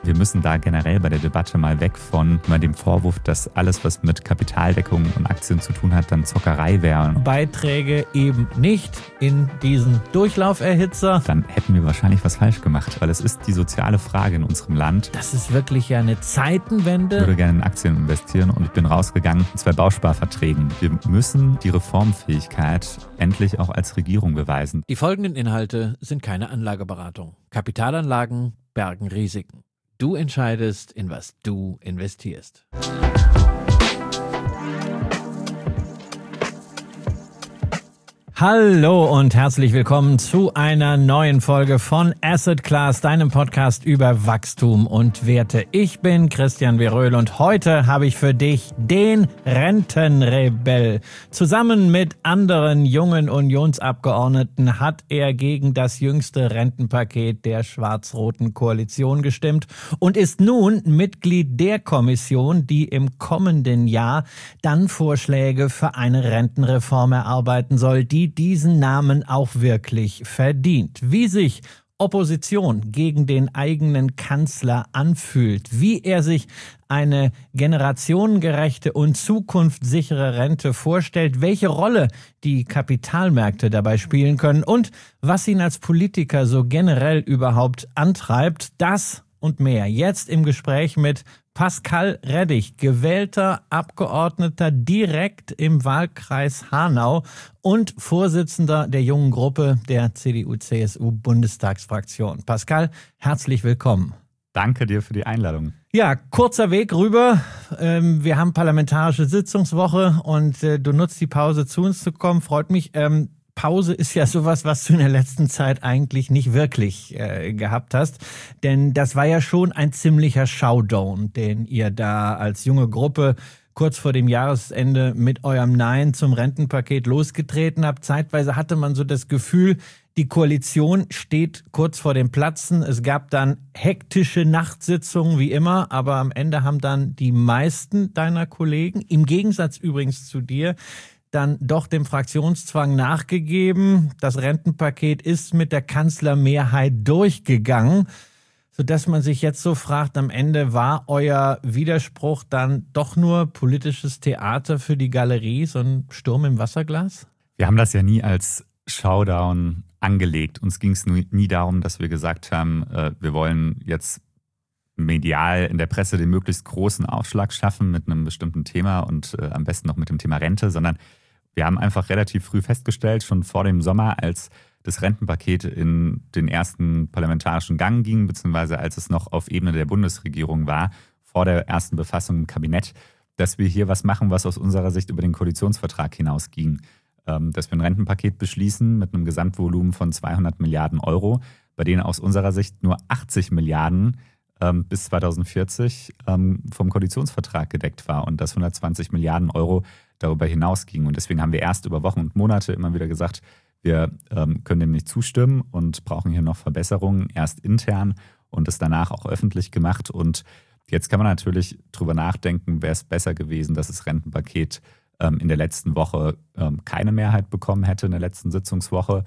Wir müssen da generell bei der Debatte mal weg von dem Vorwurf, dass alles, was mit Kapitaldeckung und Aktien zu tun hat, dann Zockerei wäre. Beiträge eben nicht in diesen Durchlauferhitzer. Dann hätten wir wahrscheinlich was falsch gemacht, weil es ist die soziale Frage in unserem Land. Das ist wirklich ja eine Zeitenwende. Ich würde gerne in Aktien investieren und ich bin rausgegangen mit 2 Bausparverträgen. Wir müssen die Reformfähigkeit endlich auch als Regierung beweisen. Die folgenden Inhalte sind keine Anlageberatung. Kapitalanlagen bergen Risiken. Du entscheidest, in was du investierst. Hallo und herzlich willkommen zu einer neuen Folge von Asset Class, deinem Podcast über Wachstum und Werte. Ich bin Christian Veröhl und heute habe ich für dich den Rentenrebell. Zusammen mit anderen jungen Unionsabgeordneten hat er gegen das jüngste Rentenpaket der schwarz-roten Koalition gestimmt und ist nun Mitglied der Kommission, die im kommenden Jahr dann Vorschläge für eine Rentenreform erarbeiten soll, die diesen Namen auch wirklich verdient. Wie sich Opposition gegen den eigenen Kanzler anfühlt, wie er sich eine generationengerechte und zukunftssichere Rente vorstellt, welche Rolle die Kapitalmärkte dabei spielen können und was ihn als Politiker so generell überhaupt antreibt, das und mehr jetzt im Gespräch mit Pascal Reddig, gewählter Abgeordneter direkt im Wahlkreis Hanau und Vorsitzender der jungen Gruppe der CDU-CSU-Bundestagsfraktion. Pascal, herzlich willkommen. Danke dir für die Einladung. Ja, kurzer Weg rüber. Wir haben parlamentarische Sitzungswoche und du nutzt die Pause, zu uns zu kommen. Freut mich. Pause ist ja sowas, was du in der letzten Zeit eigentlich nicht wirklich gehabt hast. Denn das war ja schon ein ziemlicher Showdown, den ihr da als junge Gruppe kurz vor dem Jahresende mit eurem Nein zum Rentenpaket losgetreten habt. Zeitweise hatte man so das Gefühl, die Koalition steht kurz vor dem Platzen. Es gab dann hektische Nachtsitzungen wie immer, aber am Ende haben dann die meisten deiner Kollegen, im Gegensatz übrigens zu dir, dann doch dem Fraktionszwang nachgegeben. Das Rentenpaket ist mit der Kanzlermehrheit durchgegangen, sodass man sich jetzt so fragt, am Ende war euer Widerspruch dann doch nur politisches Theater für die Galerie, so ein Sturm im Wasserglas? Wir haben das ja nie als Showdown angelegt. Uns ging es nie darum, dass wir gesagt haben, wir wollen jetzt medial in der Presse den möglichst großen Aufschlag schaffen mit einem bestimmten Thema und am besten noch mit dem Thema Rente, sondern wir haben einfach relativ früh festgestellt, schon vor dem Sommer, als das Rentenpaket in den ersten parlamentarischen Gang ging, beziehungsweise als es noch auf Ebene der Bundesregierung war, vor der ersten Befassung im Kabinett, dass wir hier was machen, was aus unserer Sicht über den Koalitionsvertrag hinausging. Dass wir ein Rentenpaket beschließen mit einem Gesamtvolumen von 200 Milliarden Euro, bei denen aus unserer Sicht nur 80 Milliarden bis 2040 vom Koalitionsvertrag gedeckt war und dass 120 Milliarden Euro darüber hinausgingen. Und deswegen haben wir erst über Wochen und Monate immer wieder gesagt, wir können dem nicht zustimmen und brauchen hier noch Verbesserungen, erst intern und es danach auch öffentlich gemacht. Und jetzt kann man natürlich drüber nachdenken, wäre es besser gewesen, dass das Rentenpaket in der letzten Woche keine Mehrheit bekommen hätte, in der letzten Sitzungswoche.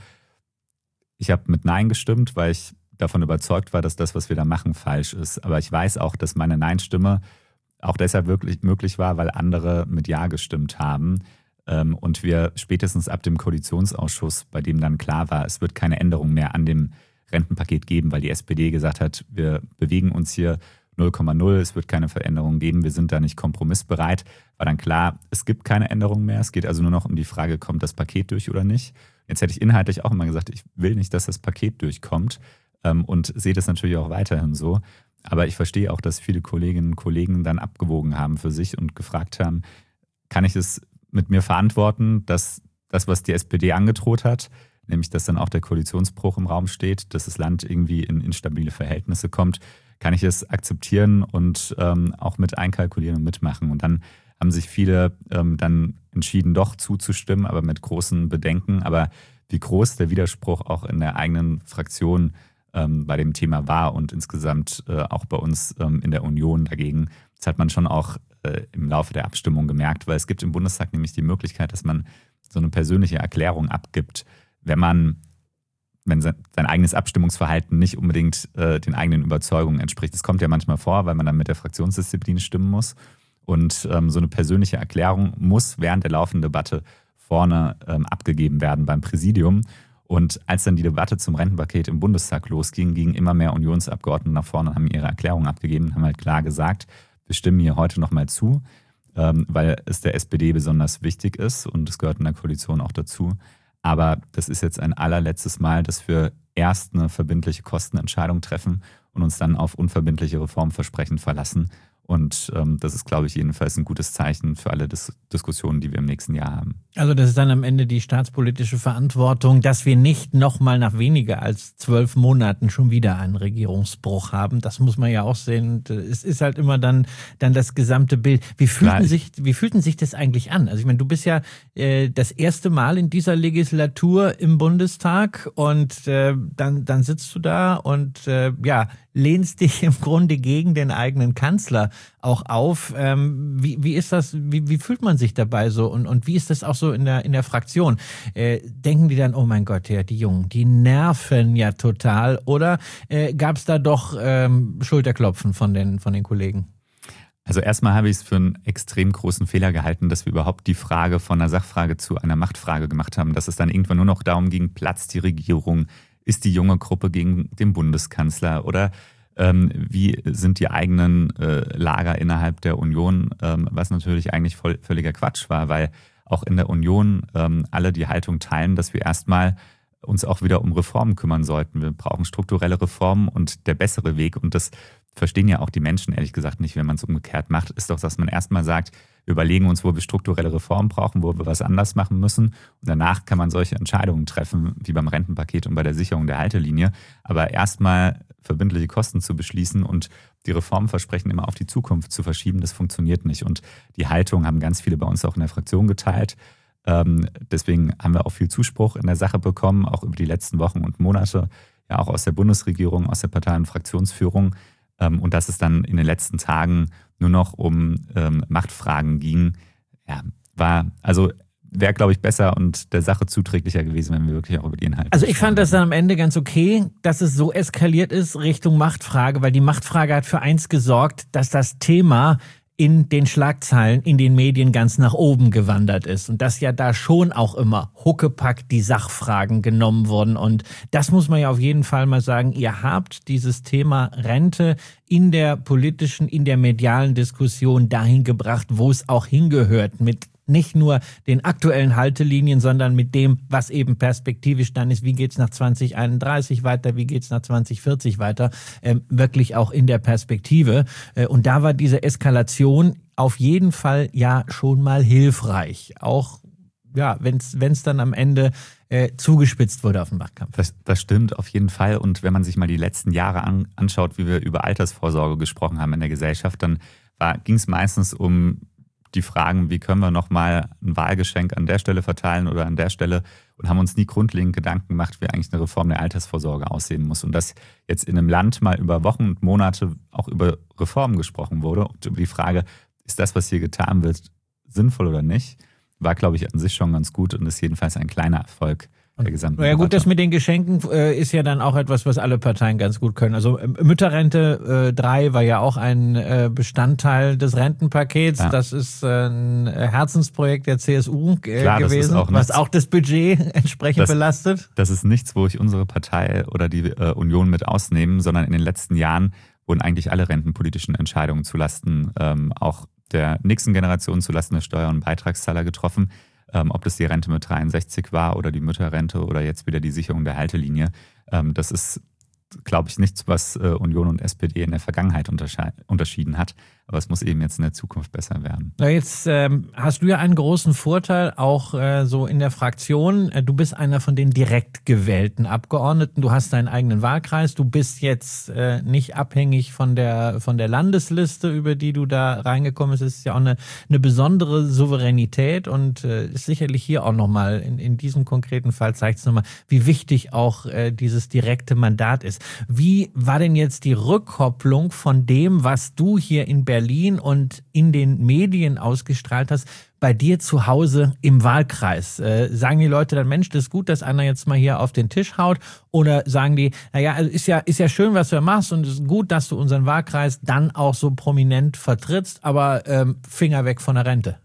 Ich habe mit Nein gestimmt, weil ich davon überzeugt war, dass das, was wir da machen, falsch ist. Aber ich weiß auch, dass meine Nein-Stimme auch deshalb wirklich möglich war, weil andere mit Ja gestimmt haben. Und wir spätestens ab dem Koalitionsausschuss, bei dem dann klar war, es wird keine Änderung mehr an dem Rentenpaket geben, weil die SPD gesagt hat, wir bewegen uns hier 0,0, es wird keine Veränderung geben, wir sind da nicht kompromissbereit, war dann klar, es gibt keine Änderung mehr. Es geht also nur noch um die Frage, kommt das Paket durch oder nicht. Jetzt hätte ich inhaltlich auch immer gesagt, ich will nicht, dass das Paket durchkommt. Und sehe das natürlich auch weiterhin so. Aber ich verstehe auch, dass viele Kolleginnen und Kollegen dann abgewogen haben für sich und gefragt haben, kann ich es mit mir verantworten, dass das, was die SPD angedroht hat, nämlich dass dann auch der Koalitionsbruch im Raum steht, dass das Land irgendwie in instabile Verhältnisse kommt, kann ich es akzeptieren und auch mit einkalkulieren und mitmachen. Und dann haben sich viele dann entschieden, doch zuzustimmen, aber mit großen Bedenken. Aber wie groß der Widerspruch auch in der eigenen Fraktion bei dem Thema war und insgesamt auch bei uns in der Union dagegen. Das hat man schon auch im Laufe der Abstimmung gemerkt, weil es gibt im Bundestag nämlich die Möglichkeit, dass man so eine persönliche Erklärung abgibt, wenn man wenn sein eigenes Abstimmungsverhalten nicht unbedingt den eigenen Überzeugungen entspricht. Das kommt ja manchmal vor, weil man dann mit der Fraktionsdisziplin stimmen muss. Und so eine persönliche Erklärung muss während der laufenden Debatte vorne abgegeben werden beim Präsidium. Und als dann die Debatte zum Rentenpaket im Bundestag losging, gingen immer mehr Unionsabgeordnete nach vorne und haben ihre Erklärung abgegeben und haben halt klar gesagt, wir stimmen hier heute nochmal zu, weil es der SPD besonders wichtig ist und es gehört in der Koalition auch dazu. Aber das ist jetzt ein allerletztes Mal, dass wir erst eine verbindliche Kostenentscheidung treffen und uns dann auf unverbindliche Reformversprechen verlassen. Und das ist, glaube ich, jedenfalls ein gutes Zeichen für alle Diskussionen, die wir im nächsten Jahr haben. Also das ist dann am Ende die staatspolitische Verantwortung, dass wir nicht nochmal nach weniger als 12 Monaten schon wieder einen Regierungsbruch haben. Das muss man ja auch sehen. Es ist halt immer dann das gesamte Bild. Wie fühlten sich das eigentlich an? Also ich meine, du bist ja das erste Mal in dieser Legislatur im Bundestag und dann sitzt du da und lehnst dich im Grunde gegen den eigenen Kanzler auch auf. Wie ist das? Wie fühlt man sich dabei so? Und wie ist das auch so in der Fraktion? Denken die dann, oh mein Gott, ja, die Jungen, die nerven ja total? Oder gab es da doch Schulterklopfen von den Kollegen? Also erstmal habe ich es für einen extrem großen Fehler gehalten, dass wir überhaupt die Frage von einer Sachfrage zu einer Machtfrage gemacht haben. Dass es dann irgendwann nur noch darum ging, platzt die Regierung, ist die junge Gruppe gegen den Bundeskanzler oder wie sind die eigenen Lager innerhalb der Union, was natürlich eigentlich völliger Quatsch war, weil auch in der Union alle die Haltung teilen, dass wir erstmal uns auch wieder um Reformen kümmern sollten. Wir brauchen strukturelle Reformen und der bessere Weg, und das verstehen ja auch die Menschen ehrlich gesagt nicht, wenn man es umgekehrt macht, ist doch, dass man erstmal sagt, wir überlegen uns, wo wir strukturelle Reformen brauchen, wo wir was anders machen müssen. Und danach kann man solche Entscheidungen treffen, wie beim Rentenpaket und bei der Sicherung der Haltelinie. Aber erstmal verbindliche Kosten zu beschließen und die Reformversprechen immer auf die Zukunft zu verschieben, das funktioniert nicht. Und die Haltung haben ganz viele bei uns auch in der Fraktion geteilt. Deswegen haben wir auch viel Zuspruch in der Sache bekommen, auch über die letzten Wochen und Monate, ja auch aus der Bundesregierung, aus der Partei- und Fraktionsführung. Und dass es dann in den letzten Tagen nur noch um Machtfragen ging, wäre, glaube ich, besser und der Sache zuträglicher gewesen, wenn wir wirklich auch über die Inhalte. Also ich fand das dann am Ende ganz okay, dass es so eskaliert ist Richtung Machtfrage, weil die Machtfrage hat für eins gesorgt, dass das Thema in den Schlagzeilen, in den Medien ganz nach oben gewandert ist. Und dass ja da schon auch immer huckepack die Sachfragen genommen wurden. Und das muss man ja auf jeden Fall mal sagen, ihr habt dieses Thema Rente in der politischen, in der medialen Diskussion dahin gebracht, wo es auch hingehört, mit nicht nur den aktuellen Haltelinien, sondern mit dem, was eben perspektivisch dann ist. Wie geht's nach 2031 weiter? Wie geht's nach 2040 weiter? Wirklich auch in der Perspektive. Und da war diese Eskalation auf jeden Fall ja schon mal hilfreich. Auch ja, wenn es dann am Ende zugespitzt wurde auf den Machtkampf. Das stimmt auf jeden Fall. Und wenn man sich mal die letzten Jahre anschaut, wie wir über Altersvorsorge gesprochen haben in der Gesellschaft, dann ging es meistens um die Fragen, wie können wir nochmal ein Wahlgeschenk an der Stelle verteilen oder an der Stelle, und haben uns nie grundlegend Gedanken gemacht, wie eigentlich eine Reform der Altersvorsorge aussehen muss. Und dass jetzt in einem Land mal über Wochen und Monate auch über Reformen gesprochen wurde und über die Frage, ist das, was hier getan wird, sinnvoll oder nicht, war, glaube ich, an sich schon ganz gut und ist jedenfalls ein kleiner Erfolg der gesamten Ja gut, das mit den Geschenken ist ja dann auch etwas, was alle Parteien ganz gut können. Also Mütterrente 3 war ja auch ein Bestandteil des Rentenpakets. Ja. Das ist ein Herzensprojekt der CSU gewesen, was auch das Budget entsprechend belastet. Das ist nichts, wo ich unsere Partei oder die Union mit ausnehme, sondern in den letzten Jahren wurden eigentlich alle rentenpolitischen Entscheidungen zulasten auch der nächsten Generation, zulasten der Steuer- und Beitragszahler getroffen. Ob das die Rente mit 63 war oder die Mütterrente oder jetzt wieder die Sicherung der Haltelinie. Das ist, glaube ich, nichts, was Union und SPD in der Vergangenheit unterschieden hat. Aber es muss eben jetzt in der Zukunft besser werden. Na jetzt hast du ja einen großen Vorteil, auch so in der Fraktion. Du bist einer von den direkt gewählten Abgeordneten. Du hast deinen eigenen Wahlkreis. Du bist jetzt nicht abhängig von der Landesliste, über die du da reingekommen bist. Es ist ja auch eine besondere Souveränität und ist sicherlich hier auch nochmal, in diesem konkreten Fall zeigt es nochmal, wie wichtig auch dieses direkte Mandat ist. Wie war denn jetzt die Rückkopplung von dem, was du hier in Berlin Berlin und in den Medien ausgestrahlt hast, bei dir zu Hause im Wahlkreis. Sagen die Leute dann, Mensch, das ist gut, dass einer jetzt mal hier auf den Tisch haut? Oder sagen die, naja, also ist ja schön, was du machst und es ist gut, dass du unseren Wahlkreis dann auch so prominent vertrittst, aber Finger weg von der Rente?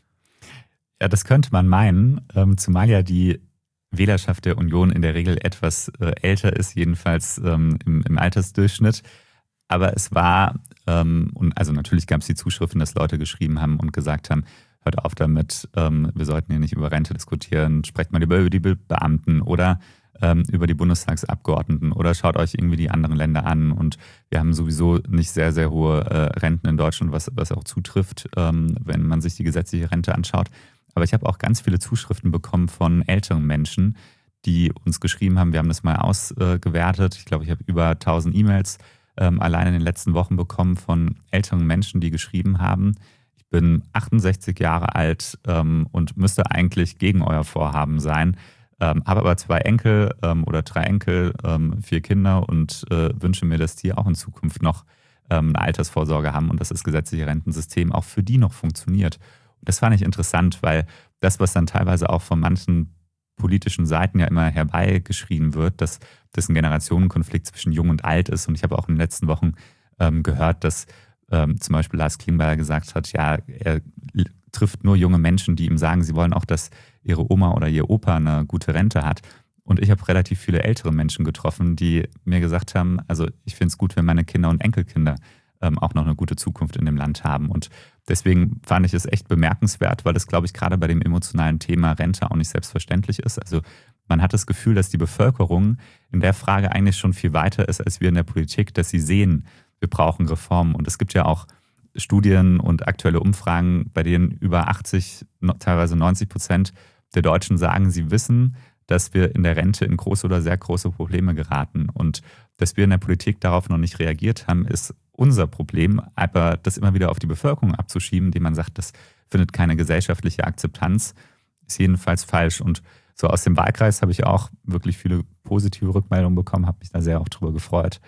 Ja, das könnte man meinen, zumal ja die Wählerschaft der Union in der Regel etwas älter ist, jedenfalls im Altersdurchschnitt. Aber es war, und also natürlich gab es die Zuschriften, dass Leute geschrieben haben und gesagt haben, hört auf damit, wir sollten hier nicht über Rente diskutieren, sprecht mal lieber über die Beamten oder über die Bundestagsabgeordneten oder schaut euch irgendwie die anderen Länder an. Und wir haben sowieso nicht sehr, sehr hohe Renten in Deutschland, was auch zutrifft, wenn man sich die gesetzliche Rente anschaut. Aber ich habe auch ganz viele Zuschriften bekommen von älteren Menschen, die uns geschrieben haben, wir haben das mal ausgewertet. Ich glaube, ich habe über 1000 E-Mails allein in den letzten Wochen bekommen von älteren Menschen, die geschrieben haben, ich bin 68 Jahre alt und müsste eigentlich gegen euer Vorhaben sein, habe aber 2 Enkel oder 3 Enkel, 4 Kinder und wünsche mir, dass die auch in Zukunft noch eine Altersvorsorge haben und dass das gesetzliche Rentensystem auch für die noch funktioniert. Das fand ich interessant, weil das, was dann teilweise auch von manchen politischen Seiten ja immer herbeigeschrien wird, dass das ein Generationenkonflikt zwischen Jung und Alt ist. Und ich habe auch in den letzten Wochen gehört, dass zum Beispiel Lars Klingbeil gesagt hat, ja, er trifft nur junge Menschen, die ihm sagen, sie wollen auch, dass ihre Oma oder ihr Opa eine gute Rente hat. Und ich habe relativ viele ältere Menschen getroffen, die mir gesagt haben, also ich finde es gut, wenn meine Kinder und Enkelkinder auch noch eine gute Zukunft in dem Land haben. Und deswegen fand ich es echt bemerkenswert, weil das, glaube ich, gerade bei dem emotionalen Thema Rente auch nicht selbstverständlich ist. Also man hat das Gefühl, dass die Bevölkerung in der Frage eigentlich schon viel weiter ist als wir in der Politik, dass sie sehen, wir brauchen Reformen. Und es gibt ja auch Studien und aktuelle Umfragen, bei denen über 80, teilweise 90% der Deutschen sagen, sie wissen, dass wir in der Rente in große oder sehr große Probleme geraten. Und dass wir in der Politik darauf noch nicht reagiert haben, ist unser Problem. Aber das immer wieder auf die Bevölkerung abzuschieben, indem man sagt, das findet keine gesellschaftliche Akzeptanz, ist jedenfalls falsch. Und so aus dem Wahlkreis habe ich auch wirklich viele positive Rückmeldungen bekommen, habe mich da sehr auch drüber gefreut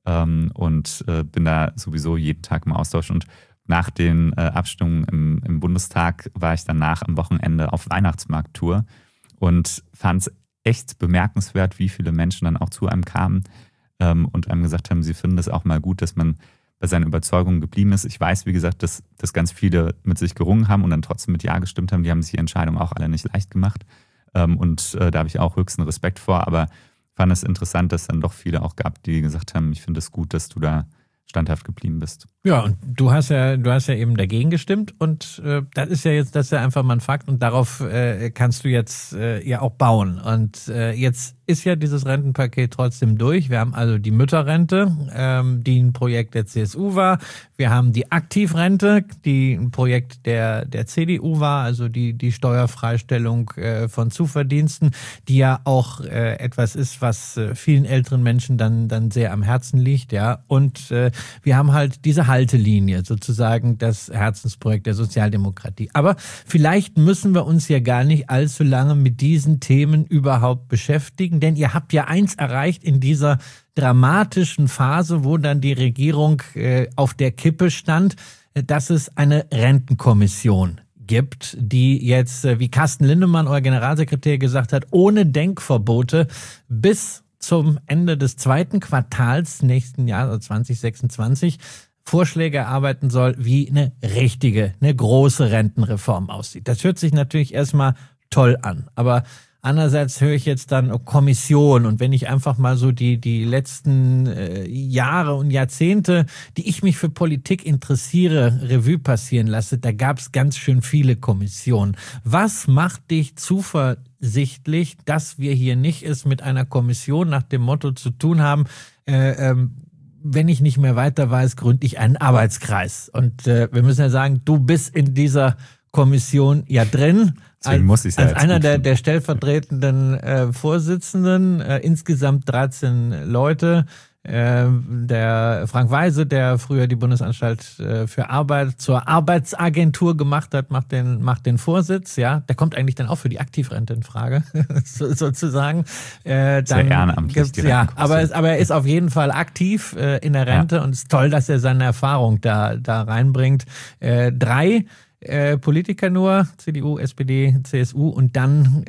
und bin da sowieso jeden Tag im Austausch. Und nach den Abstimmungen im Bundestag war ich danach am Wochenende auf Weihnachtsmarkttour und fand es echt bemerkenswert, wie viele Menschen dann auch zu einem kamen und einem gesagt haben, sie finden es auch mal gut, dass man bei seinen Überzeugungen geblieben ist. Ich weiß, wie gesagt, dass ganz viele mit sich gerungen haben und dann trotzdem mit Ja gestimmt haben. Die haben sich die Entscheidung auch alle nicht leicht gemacht. Und da habe ich auch höchsten Respekt vor. Aber fand es interessant, dass es dann doch viele auch gab, die gesagt haben, ich finde es gut, dass du da standhaft geblieben bist. Ja, und du hast ja eben dagegen gestimmt und das ist ja einfach mal ein Fakt und darauf kannst du jetzt ja auch bauen. Und jetzt ist ja dieses Rentenpaket trotzdem durch. Wir haben also die Mütterrente, die ein Projekt der CSU war. Wir haben die Aktivrente, die ein Projekt der CDU war, also die Steuerfreistellung von Zuverdiensten, die ja auch etwas ist, was vielen älteren Menschen dann sehr am Herzen liegt, ja. Und wir haben halt diese Haltelinie, sozusagen das Herzensprojekt der Sozialdemokratie. Aber vielleicht müssen wir uns ja gar nicht allzu lange mit diesen Themen überhaupt beschäftigen, denn ihr habt ja eins erreicht in dieser dramatischen Phase, wo dann die Regierung auf der Kippe stand, dass es eine Rentenkommission gibt, die jetzt, wie Carsten Lindemann, euer Generalsekretär, gesagt hat, ohne Denkverbote bis zum Ende des 2. Quartals nächsten Jahres, also 2026, Vorschläge erarbeiten soll, wie eine große Rentenreform aussieht. Das hört sich natürlich erstmal toll an, aber andererseits höre ich jetzt dann Kommission und wenn ich einfach mal so die letzten Jahre und Jahrzehnte, die ich mich für Politik interessiere, Revue passieren lasse, da gab es ganz schön viele Kommissionen. Was macht dich zuversichtlich, dass wir hier nicht es mit einer Kommission nach dem Motto zu tun haben, wenn ich nicht mehr weiter weiß, gründe ich einen Arbeitskreis? Und wir müssen ja sagen, du bist in dieser Kommission ja drin. Als einer der stellvertretenden Vorsitzenden, insgesamt 13 Leute. Der Frank Weise, der früher die Bundesanstalt für Arbeit zur Arbeitsagentur gemacht hat, macht den Vorsitz. Ja, der kommt eigentlich dann auch für die Aktivrente in Frage, sozusagen. Sehr ehrenamtlich. Ja, aber er ist auf jeden Fall aktiv in der Rente und es ist toll, dass er seine Erfahrung da reinbringt. 3 Politiker nur, CDU, SPD, CSU und dann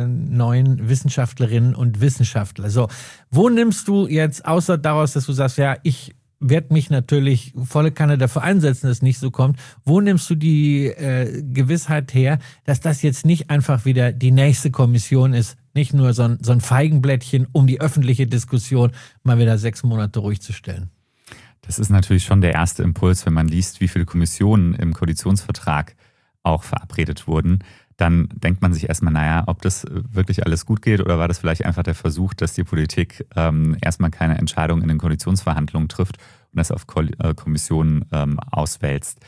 9 Wissenschaftlerinnen und Wissenschaftler. So, wo nimmst du jetzt, außer daraus, dass du sagst, ja, ich werde mich natürlich volle Kanne dafür einsetzen, dass es nicht so kommt, wo nimmst du die Gewissheit her, dass das jetzt nicht einfach wieder die nächste Kommission ist, nicht nur so ein Feigenblättchen, um die öffentliche Diskussion mal wieder 6 Monate ruhig zu stellen? Das ist natürlich schon der erste Impuls, wenn man liest, wie viele Kommissionen im Koalitionsvertrag auch verabredet wurden. Dann denkt man sich erstmal, naja, ob das wirklich alles gut geht oder war das vielleicht einfach der Versuch, dass die Politik erstmal keine Entscheidung in den Koalitionsverhandlungen trifft und das auf Kommissionen auswälzt.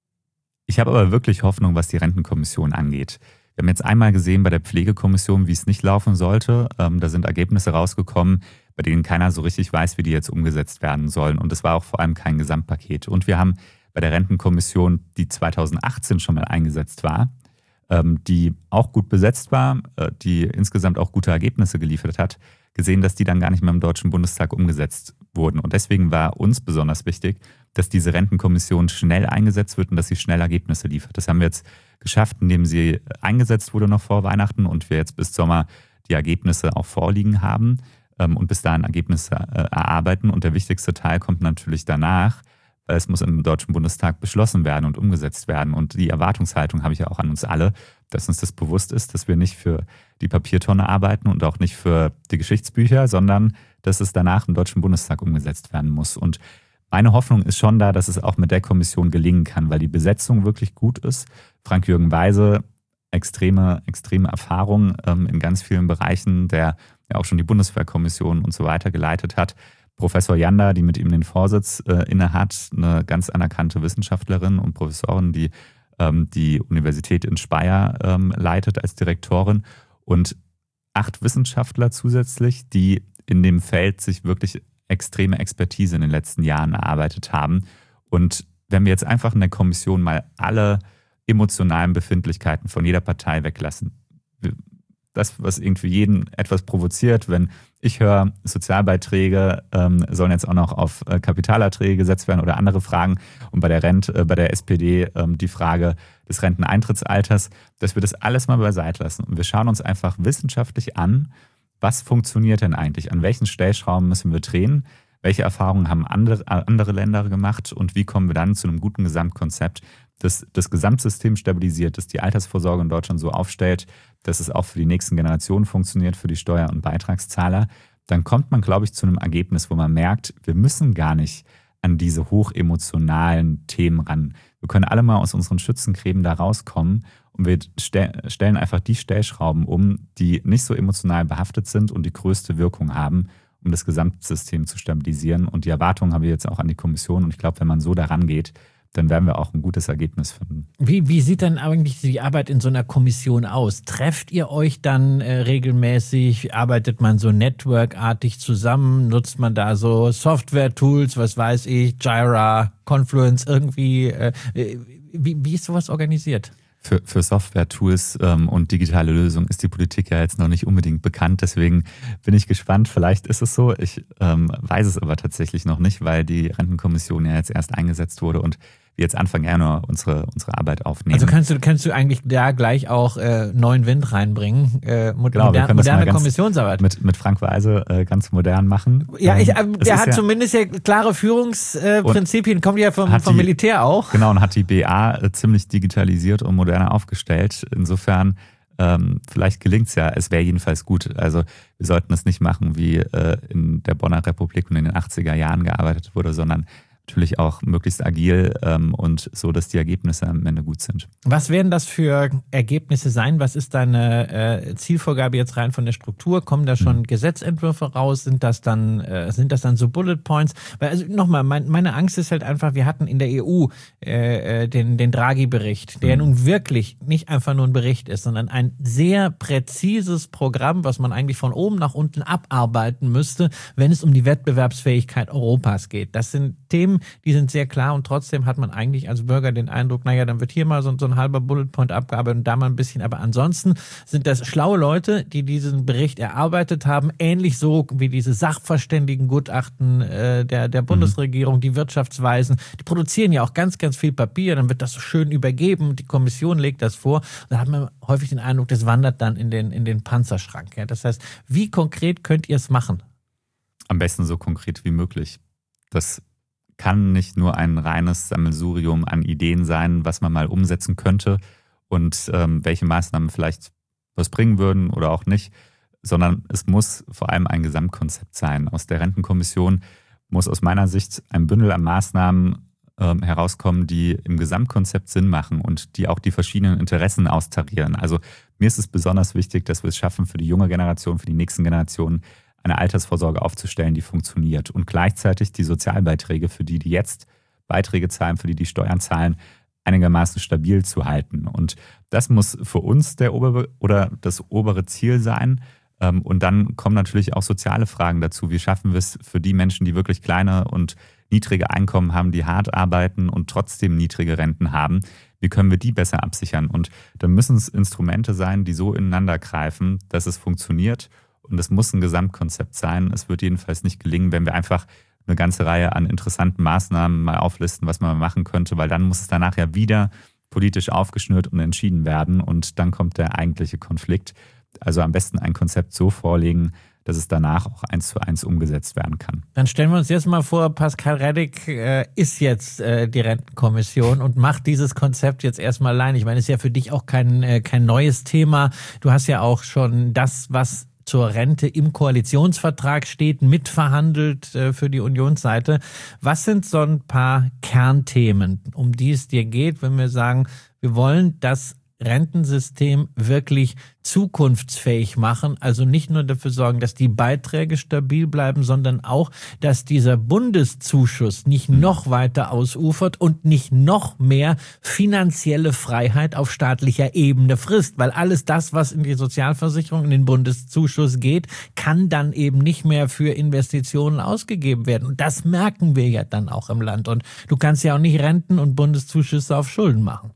Ich habe aber wirklich Hoffnung, was die Rentenkommission angeht. Wir haben jetzt einmal gesehen bei der Pflegekommission, wie es nicht laufen sollte. Da sind Ergebnisse rausgekommen, bei denen keiner so richtig weiß, wie die jetzt umgesetzt werden sollen. Und es war auch vor allem kein Gesamtpaket. Und wir haben bei der Rentenkommission, die 2018 schon mal eingesetzt war, die auch gut besetzt war, die insgesamt auch gute Ergebnisse geliefert hat, gesehen, dass die dann gar nicht mehr im Deutschen Bundestag umgesetzt wurden. Und deswegen war uns besonders wichtig, dass diese Rentenkommission schnell eingesetzt wird und dass sie schnell Ergebnisse liefert. Das haben wir jetzt geschafft, indem sie eingesetzt wurde noch vor Weihnachten und wir jetzt bis Sommer die Ergebnisse auch vorliegen haben und bis dahin Ergebnisse erarbeiten. Und der wichtigste Teil kommt natürlich danach, weil es muss im Deutschen Bundestag beschlossen werden und umgesetzt werden. Und die Erwartungshaltung habe ich ja auch an uns alle, dass uns das bewusst ist, dass wir nicht für die Papiertonne arbeiten und auch nicht für die Geschichtsbücher, sondern dass es danach im Deutschen Bundestag umgesetzt werden muss. Und meine Hoffnung ist schon da, dass es auch mit der Kommission gelingen kann, weil die Besetzung wirklich gut ist. Frank-Jürgen Weise, extreme Erfahrung in ganz vielen Bereichen, der ja auch schon die Bundeswehrkommission und so weiter geleitet hat. Professor Janda, die mit ihm den Vorsitz innehat, eine ganz anerkannte Wissenschaftlerin und Professorin, die die Universität in Speyer leitet als Direktorin und 8 Wissenschaftler zusätzlich, die in dem Feld sich wirklich extreme Expertise in den letzten Jahren erarbeitet haben. Und wenn wir jetzt einfach in der Kommission mal alle emotionalen Befindlichkeiten von jeder Partei weglassen, das, was irgendwie jeden etwas provoziert, wenn ich höre, Sozialbeiträge sollen jetzt auch noch auf Kapitalerträge gesetzt werden oder andere Fragen und bei der SPD die Frage des Renteneintrittsalters, dass wir das alles mal beiseite lassen und wir schauen uns einfach wissenschaftlich an, was funktioniert denn eigentlich, an welchen Stellschrauben müssen wir drehen, welche Erfahrungen haben andere Länder gemacht und wie kommen wir dann zu einem guten Gesamtkonzept, das das Gesamtsystem stabilisiert, das die Altersvorsorge in Deutschland so aufstellt, dass es auch für die nächsten Generationen funktioniert, für die Steuer- und Beitragszahler, dann kommt man, glaube ich, zu einem Ergebnis, wo man merkt, wir müssen gar nicht an diese hochemotionalen Themen ran. Wir können alle mal aus unseren Schützengräben da rauskommen und wir stellen einfach die Stellschrauben um, die nicht so emotional behaftet sind und die größte Wirkung haben, um das Gesamtsystem zu stabilisieren. Und die Erwartungen habe ich jetzt auch an die Kommission. Und ich glaube, wenn man so daran geht, dann werden wir auch ein gutes Ergebnis finden. Wie sieht denn eigentlich die Arbeit in so einer Kommission aus? Trefft ihr euch dann regelmäßig? Arbeitet man so networkartig zusammen? Nutzt man da so Software-Tools, was weiß ich, Jira, Confluence, irgendwie? Wie ist sowas organisiert? Für Software-Tools und digitale Lösungen ist die Politik ja jetzt noch nicht unbedingt bekannt. Deswegen bin ich gespannt. Vielleicht ist es so. Ich weiß es aber tatsächlich noch nicht, weil die Rentenkommission ja jetzt erst eingesetzt wurde und wir jetzt Anfang Januar unsere Arbeit aufnehmen. Also kannst du eigentlich da gleich auch neuen Wind reinbringen? Moderne Kommissionsarbeit. Mit Frank Weise ganz modern machen. Ja, der hat zumindest ja klare Führungsprinzipien, kommt ja vom Militär auch. Genau, und hat die BA ziemlich digitalisiert und moderner aufgestellt. Insofern, vielleicht gelingt es ja. Es wäre jedenfalls gut. Also wir sollten es nicht machen, wie in der Bonner Republik und in den 80er Jahren gearbeitet wurde, sondern natürlich auch möglichst agil und so, dass die Ergebnisse am Ende gut sind. Was werden das für Ergebnisse sein? Was ist deine Zielvorgabe jetzt rein von der Struktur? Kommen da schon Gesetzentwürfe raus? Sind das dann so Bullet Points? Weil, also nochmal, meine Angst ist halt einfach, wir hatten in der EU den Draghi-Bericht, der nun wirklich nicht einfach nur ein Bericht ist, sondern ein sehr präzises Programm, was man eigentlich von oben nach unten abarbeiten müsste, wenn es um die Wettbewerbsfähigkeit Europas geht. Das sind Themen, die sind sehr klar und trotzdem hat man eigentlich als Bürger den Eindruck, naja, dann wird hier mal so ein halber Bullet Point abgearbeitet und da mal ein bisschen. Aber ansonsten sind das schlaue Leute, die diesen Bericht erarbeitet haben, ähnlich so wie diese Sachverständigengutachten der Bundesregierung, die Wirtschaftsweisen. Die produzieren ja auch ganz, ganz viel Papier, dann wird das so schön übergeben, die Kommission legt das vor. Da hat man häufig den Eindruck, das wandert dann in den Panzerschrank. Ja. Das heißt, wie konkret könnt ihr es machen? Am besten so konkret wie möglich. Das kann nicht nur ein reines Sammelsurium an Ideen sein, was man mal umsetzen könnte und welche Maßnahmen vielleicht was bringen würden oder auch nicht, sondern es muss vor allem ein Gesamtkonzept sein. Aus der Rentenkommission muss aus meiner Sicht ein Bündel an Maßnahmen herauskommen, die im Gesamtkonzept Sinn machen und die auch die verschiedenen Interessen austarieren. Also mir ist es besonders wichtig, dass wir es schaffen, für die junge Generation, für die nächsten Generationen eine Altersvorsorge aufzustellen, die funktioniert und gleichzeitig die Sozialbeiträge für die jetzt Beiträge zahlen, für die Steuern zahlen, einigermaßen stabil zu halten. Und das muss für uns das obere Ziel sein. Und dann kommen natürlich auch soziale Fragen dazu. Wie schaffen wir es für die Menschen, die wirklich kleine und niedrige Einkommen haben, die hart arbeiten und trotzdem niedrige Renten haben? Wie können wir die besser absichern? Und dann müssen es Instrumente sein, die so ineinander greifen, dass es funktioniert. Und es muss ein Gesamtkonzept sein. Es wird jedenfalls nicht gelingen, wenn wir einfach eine ganze Reihe an interessanten Maßnahmen mal auflisten, was man machen könnte, weil dann muss es danach ja wieder politisch aufgeschnürt und entschieden werden. Und dann kommt der eigentliche Konflikt. Also am besten ein Konzept so vorlegen, dass es danach auch 1:1 umgesetzt werden kann. Dann stellen wir uns jetzt mal vor, Pascal Reddick ist jetzt die Rentenkommission und macht dieses Konzept jetzt erstmal allein. Ich meine, es ist ja für dich auch kein neues Thema. Du hast ja auch schon das, was zur Rente im Koalitionsvertrag steht, mitverhandelt für die Unionsseite. Was sind so ein paar Kernthemen, um die es dir geht, wenn wir sagen, wir wollen das Rentensystem wirklich zukunftsfähig machen, also nicht nur dafür sorgen, dass die Beiträge stabil bleiben, sondern auch, dass dieser Bundeszuschuss nicht noch weiter ausufert und nicht noch mehr finanzielle Freiheit auf staatlicher Ebene frisst, weil alles das, was in die Sozialversicherung, in den Bundeszuschuss geht, kann dann eben nicht mehr für Investitionen ausgegeben werden. Und das merken wir ja dann auch im Land. Und du kannst ja auch nicht Renten und Bundeszuschüsse auf Schulden machen.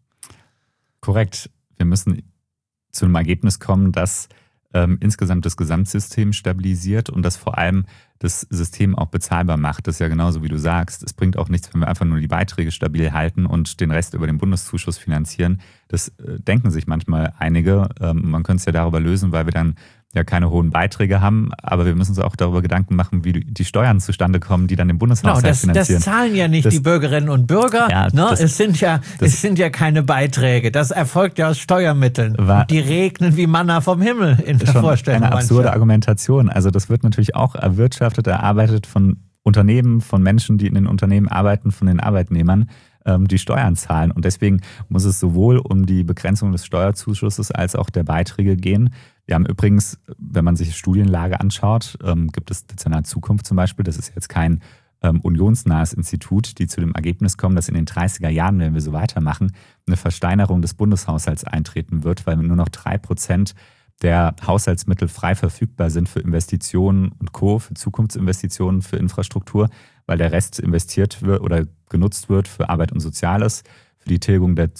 Korrekt. Wir müssen zu einem Ergebnis kommen, das insgesamt das Gesamtsystem stabilisiert und das vor allem das System auch bezahlbar macht. Das ist ja genauso, wie du sagst. Es bringt auch nichts, wenn wir einfach nur die Beiträge stabil halten und den Rest über den Bundeszuschuss finanzieren. Das denken sich manchmal einige. Man könnte es ja darüber lösen, weil wir dann ja keine hohen Beiträge haben, aber wir müssen uns auch darüber Gedanken machen, wie die Steuern zustande kommen, die dann den Bundeshaushalt finanzieren. Das zahlen ja nicht die Bürgerinnen und Bürger. Ja, es sind ja keine Beiträge. Das erfolgt ja aus Steuermitteln. Die regnen wie Manna vom Himmel in der Vorstellung. Eine absurde Argumentation. Also das wird natürlich auch erarbeitet von Unternehmen, von Menschen, die in den Unternehmen arbeiten, von den Arbeitnehmern, die Steuern zahlen. Und deswegen muss es sowohl um die Begrenzung des Steuerzuschusses als auch der Beiträge gehen. Wir haben übrigens, wenn man sich die Studienlage anschaut, gibt es Dezernat Zukunft zum Beispiel, das ist jetzt kein unionsnahes Institut, die zu dem Ergebnis kommen, dass in den 30er Jahren, wenn wir so weitermachen, eine Versteinerung des Bundeshaushalts eintreten wird, weil nur noch 3% der Haushaltsmittel frei verfügbar sind für Investitionen und Co., für Zukunftsinvestitionen, für Infrastruktur, weil der Rest investiert wird oder genutzt wird für Arbeit und Soziales, für die Tilgung der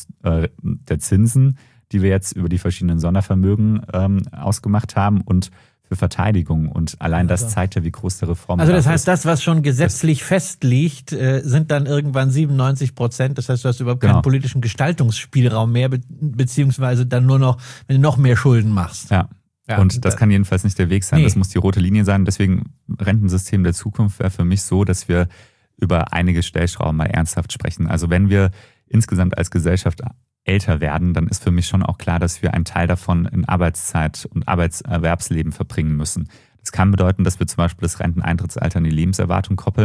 Zinsen, die wir jetzt über die verschiedenen Sondervermögen ausgemacht haben und für Verteidigung. Und allein das zeigt ja, wie groß der Reform ist. Also das heißt, das, was schon gesetzlich festliegt, sind dann irgendwann 97%. Das heißt, du hast überhaupt keinen politischen Gestaltungsspielraum mehr, beziehungsweise dann nur noch, wenn du noch mehr Schulden machst. Ja. Und das kann jedenfalls nicht der Weg sein. Nee. Das muss die rote Linie sein. Deswegen Rentensystem der Zukunft wäre für mich so, dass wir über einige Stellschrauben mal ernsthaft sprechen. Also wenn wir insgesamt als Gesellschaft älter werden, dann ist für mich schon auch klar, dass wir einen Teil davon in Arbeitszeit und Arbeitserwerbsleben verbringen müssen. Das kann bedeuten, dass wir zum Beispiel das Renteneintrittsalter an die Lebenserwartung koppeln.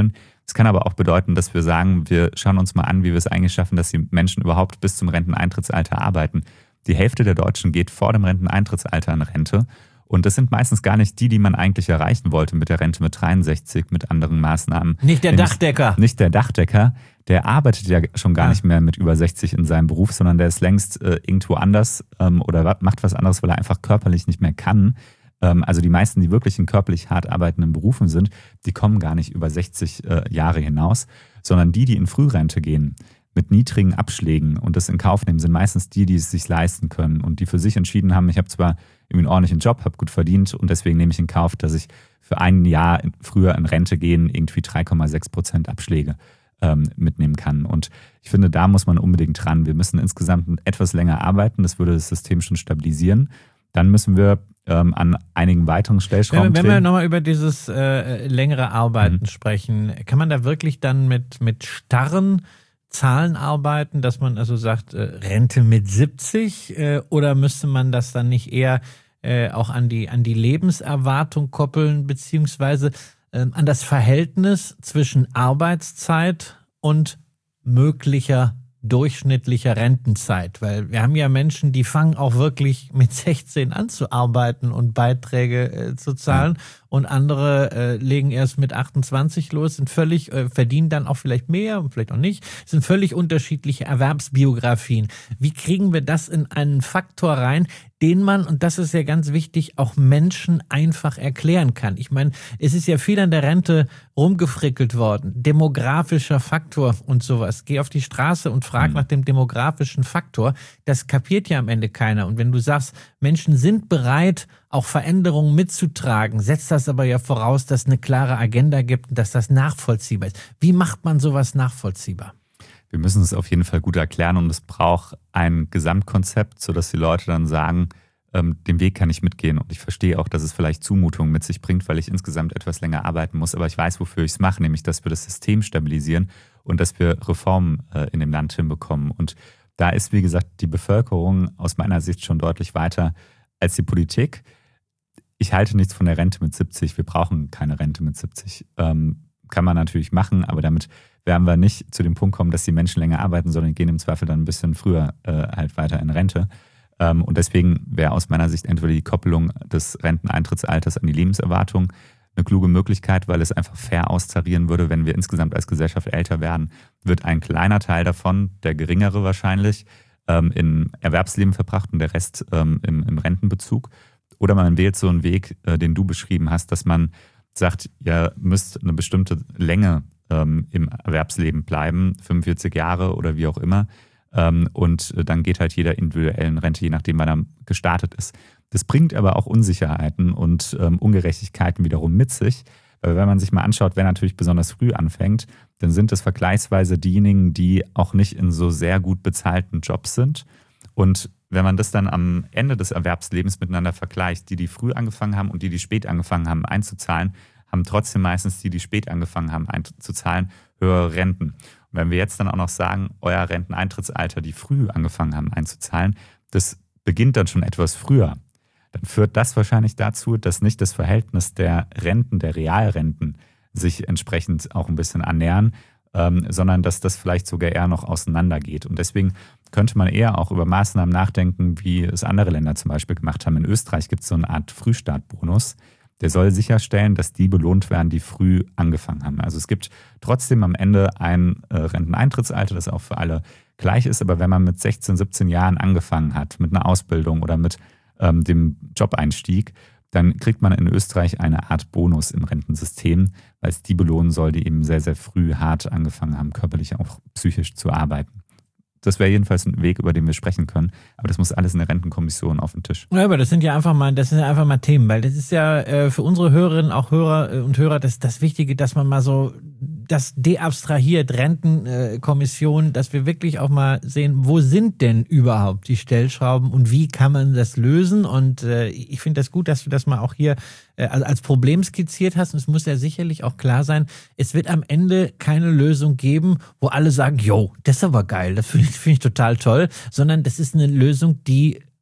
Es kann aber auch bedeuten, dass wir sagen, wir schauen uns mal an, wie wir es eigentlich schaffen, dass die Menschen überhaupt bis zum Renteneintrittsalter arbeiten. Die Hälfte der Deutschen geht vor dem Renteneintrittsalter in Rente. Und das sind meistens gar nicht die man eigentlich erreichen wollte mit der Rente mit 63, mit anderen Maßnahmen. Nicht der Dachdecker. Nicht der Dachdecker. Der arbeitet ja schon gar nicht mehr mit über 60 in seinem Beruf, sondern der ist längst irgendwo anders oder macht was anderes, weil er einfach körperlich nicht mehr kann. Also die meisten, die wirklich in körperlich hart arbeitenden Berufen sind, die kommen gar nicht über 60 Jahre hinaus, sondern die in Frührente gehen mit niedrigen Abschlägen und das in Kauf nehmen, sind meistens die es sich leisten können und die für sich entschieden haben, ich habe zwar irgendwie einen ordentlichen Job, habe gut verdient und deswegen nehme ich in Kauf, dass ich für ein Jahr früher in Rente gehen irgendwie 3,6% Abschläge mitnehmen kann. Und ich finde, da muss man unbedingt dran. Wir müssen insgesamt etwas länger arbeiten, das würde das System schon stabilisieren. Dann müssen wir an einigen weiteren Stellschrauben Wenn wir nochmal über dieses längere Arbeiten sprechen, kann man da wirklich dann mit starren Zahlen arbeiten, dass man also sagt, Rente mit 70 oder müsste man das dann nicht eher auch an die Lebenserwartung koppeln, beziehungsweise an das Verhältnis zwischen Arbeitszeit und möglicher durchschnittlicher Rentenzeit, weil wir haben ja Menschen, die fangen auch wirklich mit 16 an zu arbeiten und Beiträge zu zahlen und andere legen erst mit 28 los, sind völlig, verdienen dann auch vielleicht mehr und vielleicht auch nicht, sind völlig unterschiedliche Erwerbsbiografien. Wie kriegen wir das in einen Faktor rein, den man, und das ist ja ganz wichtig, auch Menschen einfach erklären kann? Ich meine, es ist ja viel an der Rente rumgefrickelt worden. Demografischer Faktor und sowas. Geh auf die Straße und frag nach dem demografischen Faktor. Das kapiert ja am Ende keiner. Und wenn du sagst, Menschen sind bereit, auch Veränderungen mitzutragen, setzt das aber ja voraus, dass es eine klare Agenda gibt und dass das nachvollziehbar ist. Wie macht man sowas nachvollziehbar? Wir müssen es auf jeden Fall gut erklären und es braucht ein Gesamtkonzept, sodass die Leute dann sagen, den Weg kann ich mitgehen und ich verstehe auch, dass es vielleicht Zumutungen mit sich bringt, weil ich insgesamt etwas länger arbeiten muss, aber ich weiß, wofür ich es mache, nämlich, dass wir das System stabilisieren und dass wir Reformen in dem Land hinbekommen. Und da ist, wie gesagt, die Bevölkerung aus meiner Sicht schon deutlich weiter als die Politik. Ich halte nichts von der Rente mit 70. Wir brauchen keine Rente mit 70. Kann man natürlich machen, aber damit werden wir nicht zu dem Punkt kommen, dass die Menschen länger arbeiten, sondern gehen im Zweifel dann ein bisschen früher halt weiter in Rente. Und deswegen wäre aus meiner Sicht entweder die Koppelung des Renteneintrittsalters an die Lebenserwartung eine kluge Möglichkeit, weil es einfach fair austarieren würde, wenn wir insgesamt als Gesellschaft älter werden, wird ein kleiner Teil davon, der geringere wahrscheinlich, im Erwerbsleben verbracht und der Rest im Rentenbezug. Oder man wählt so einen Weg, den du beschrieben hast, dass man sagt, ihr müsst eine bestimmte Länge im Erwerbsleben bleiben, 45 Jahre oder wie auch immer. Und dann geht halt jeder individuell in Rente, je nachdem, wann er gestartet ist. Das bringt aber auch Unsicherheiten und Ungerechtigkeiten wiederum mit sich. Weil wenn man sich mal anschaut, wer natürlich besonders früh anfängt, dann sind es vergleichsweise diejenigen, die auch nicht in so sehr gut bezahlten Jobs sind. Und wenn man das dann am Ende des Erwerbslebens miteinander vergleicht, die früh angefangen haben und die spät angefangen haben einzuzahlen, haben trotzdem meistens die spät angefangen haben einzuzahlen, höhere Renten. Und wenn wir jetzt dann auch noch sagen, euer Renteneintrittsalter, die früh angefangen haben einzuzahlen, das beginnt dann schon etwas früher, dann führt das wahrscheinlich dazu, dass nicht das Verhältnis der Renten, der Realrenten sich entsprechend auch ein bisschen annähern, sondern dass das vielleicht sogar eher noch auseinandergeht. Und deswegen könnte man eher auch über Maßnahmen nachdenken, wie es andere Länder zum Beispiel gemacht haben. In Österreich gibt es so eine Art Frühstartbonus. Der soll sicherstellen, dass die belohnt werden, die früh angefangen haben. Also es gibt trotzdem am Ende ein Renteneintrittsalter, das auch für alle gleich ist. Aber wenn man mit 16, 17 Jahren angefangen hat, mit einer Ausbildung oder mit dem Jobeinstieg, dann kriegt man in Österreich eine Art Bonus im Rentensystem, weil es die belohnen soll, die eben sehr, sehr früh hart angefangen haben, körperlich auch psychisch zu arbeiten. Das wäre jedenfalls ein Weg, über den wir sprechen können. Aber das muss alles in der Rentenkommission auf den Tisch. Ja, aber das sind ja einfach mal Themen, weil das ist ja für unsere Hörerinnen, auch Hörer und Hörer, das Wichtige, dass man mal so das deabstrahiert, Rentenkommission, dass wir wirklich auch mal sehen, wo sind denn überhaupt die Stellschrauben und wie kann man das lösen? Und ich finde das gut, dass du das mal auch hier als Problem skizziert hast. Und es muss ja sicherlich auch klar sein, es wird am Ende keine Lösung geben, wo alle sagen, jo, das ist aber geil, das finde ich total toll, sondern das ist eine Lösung, die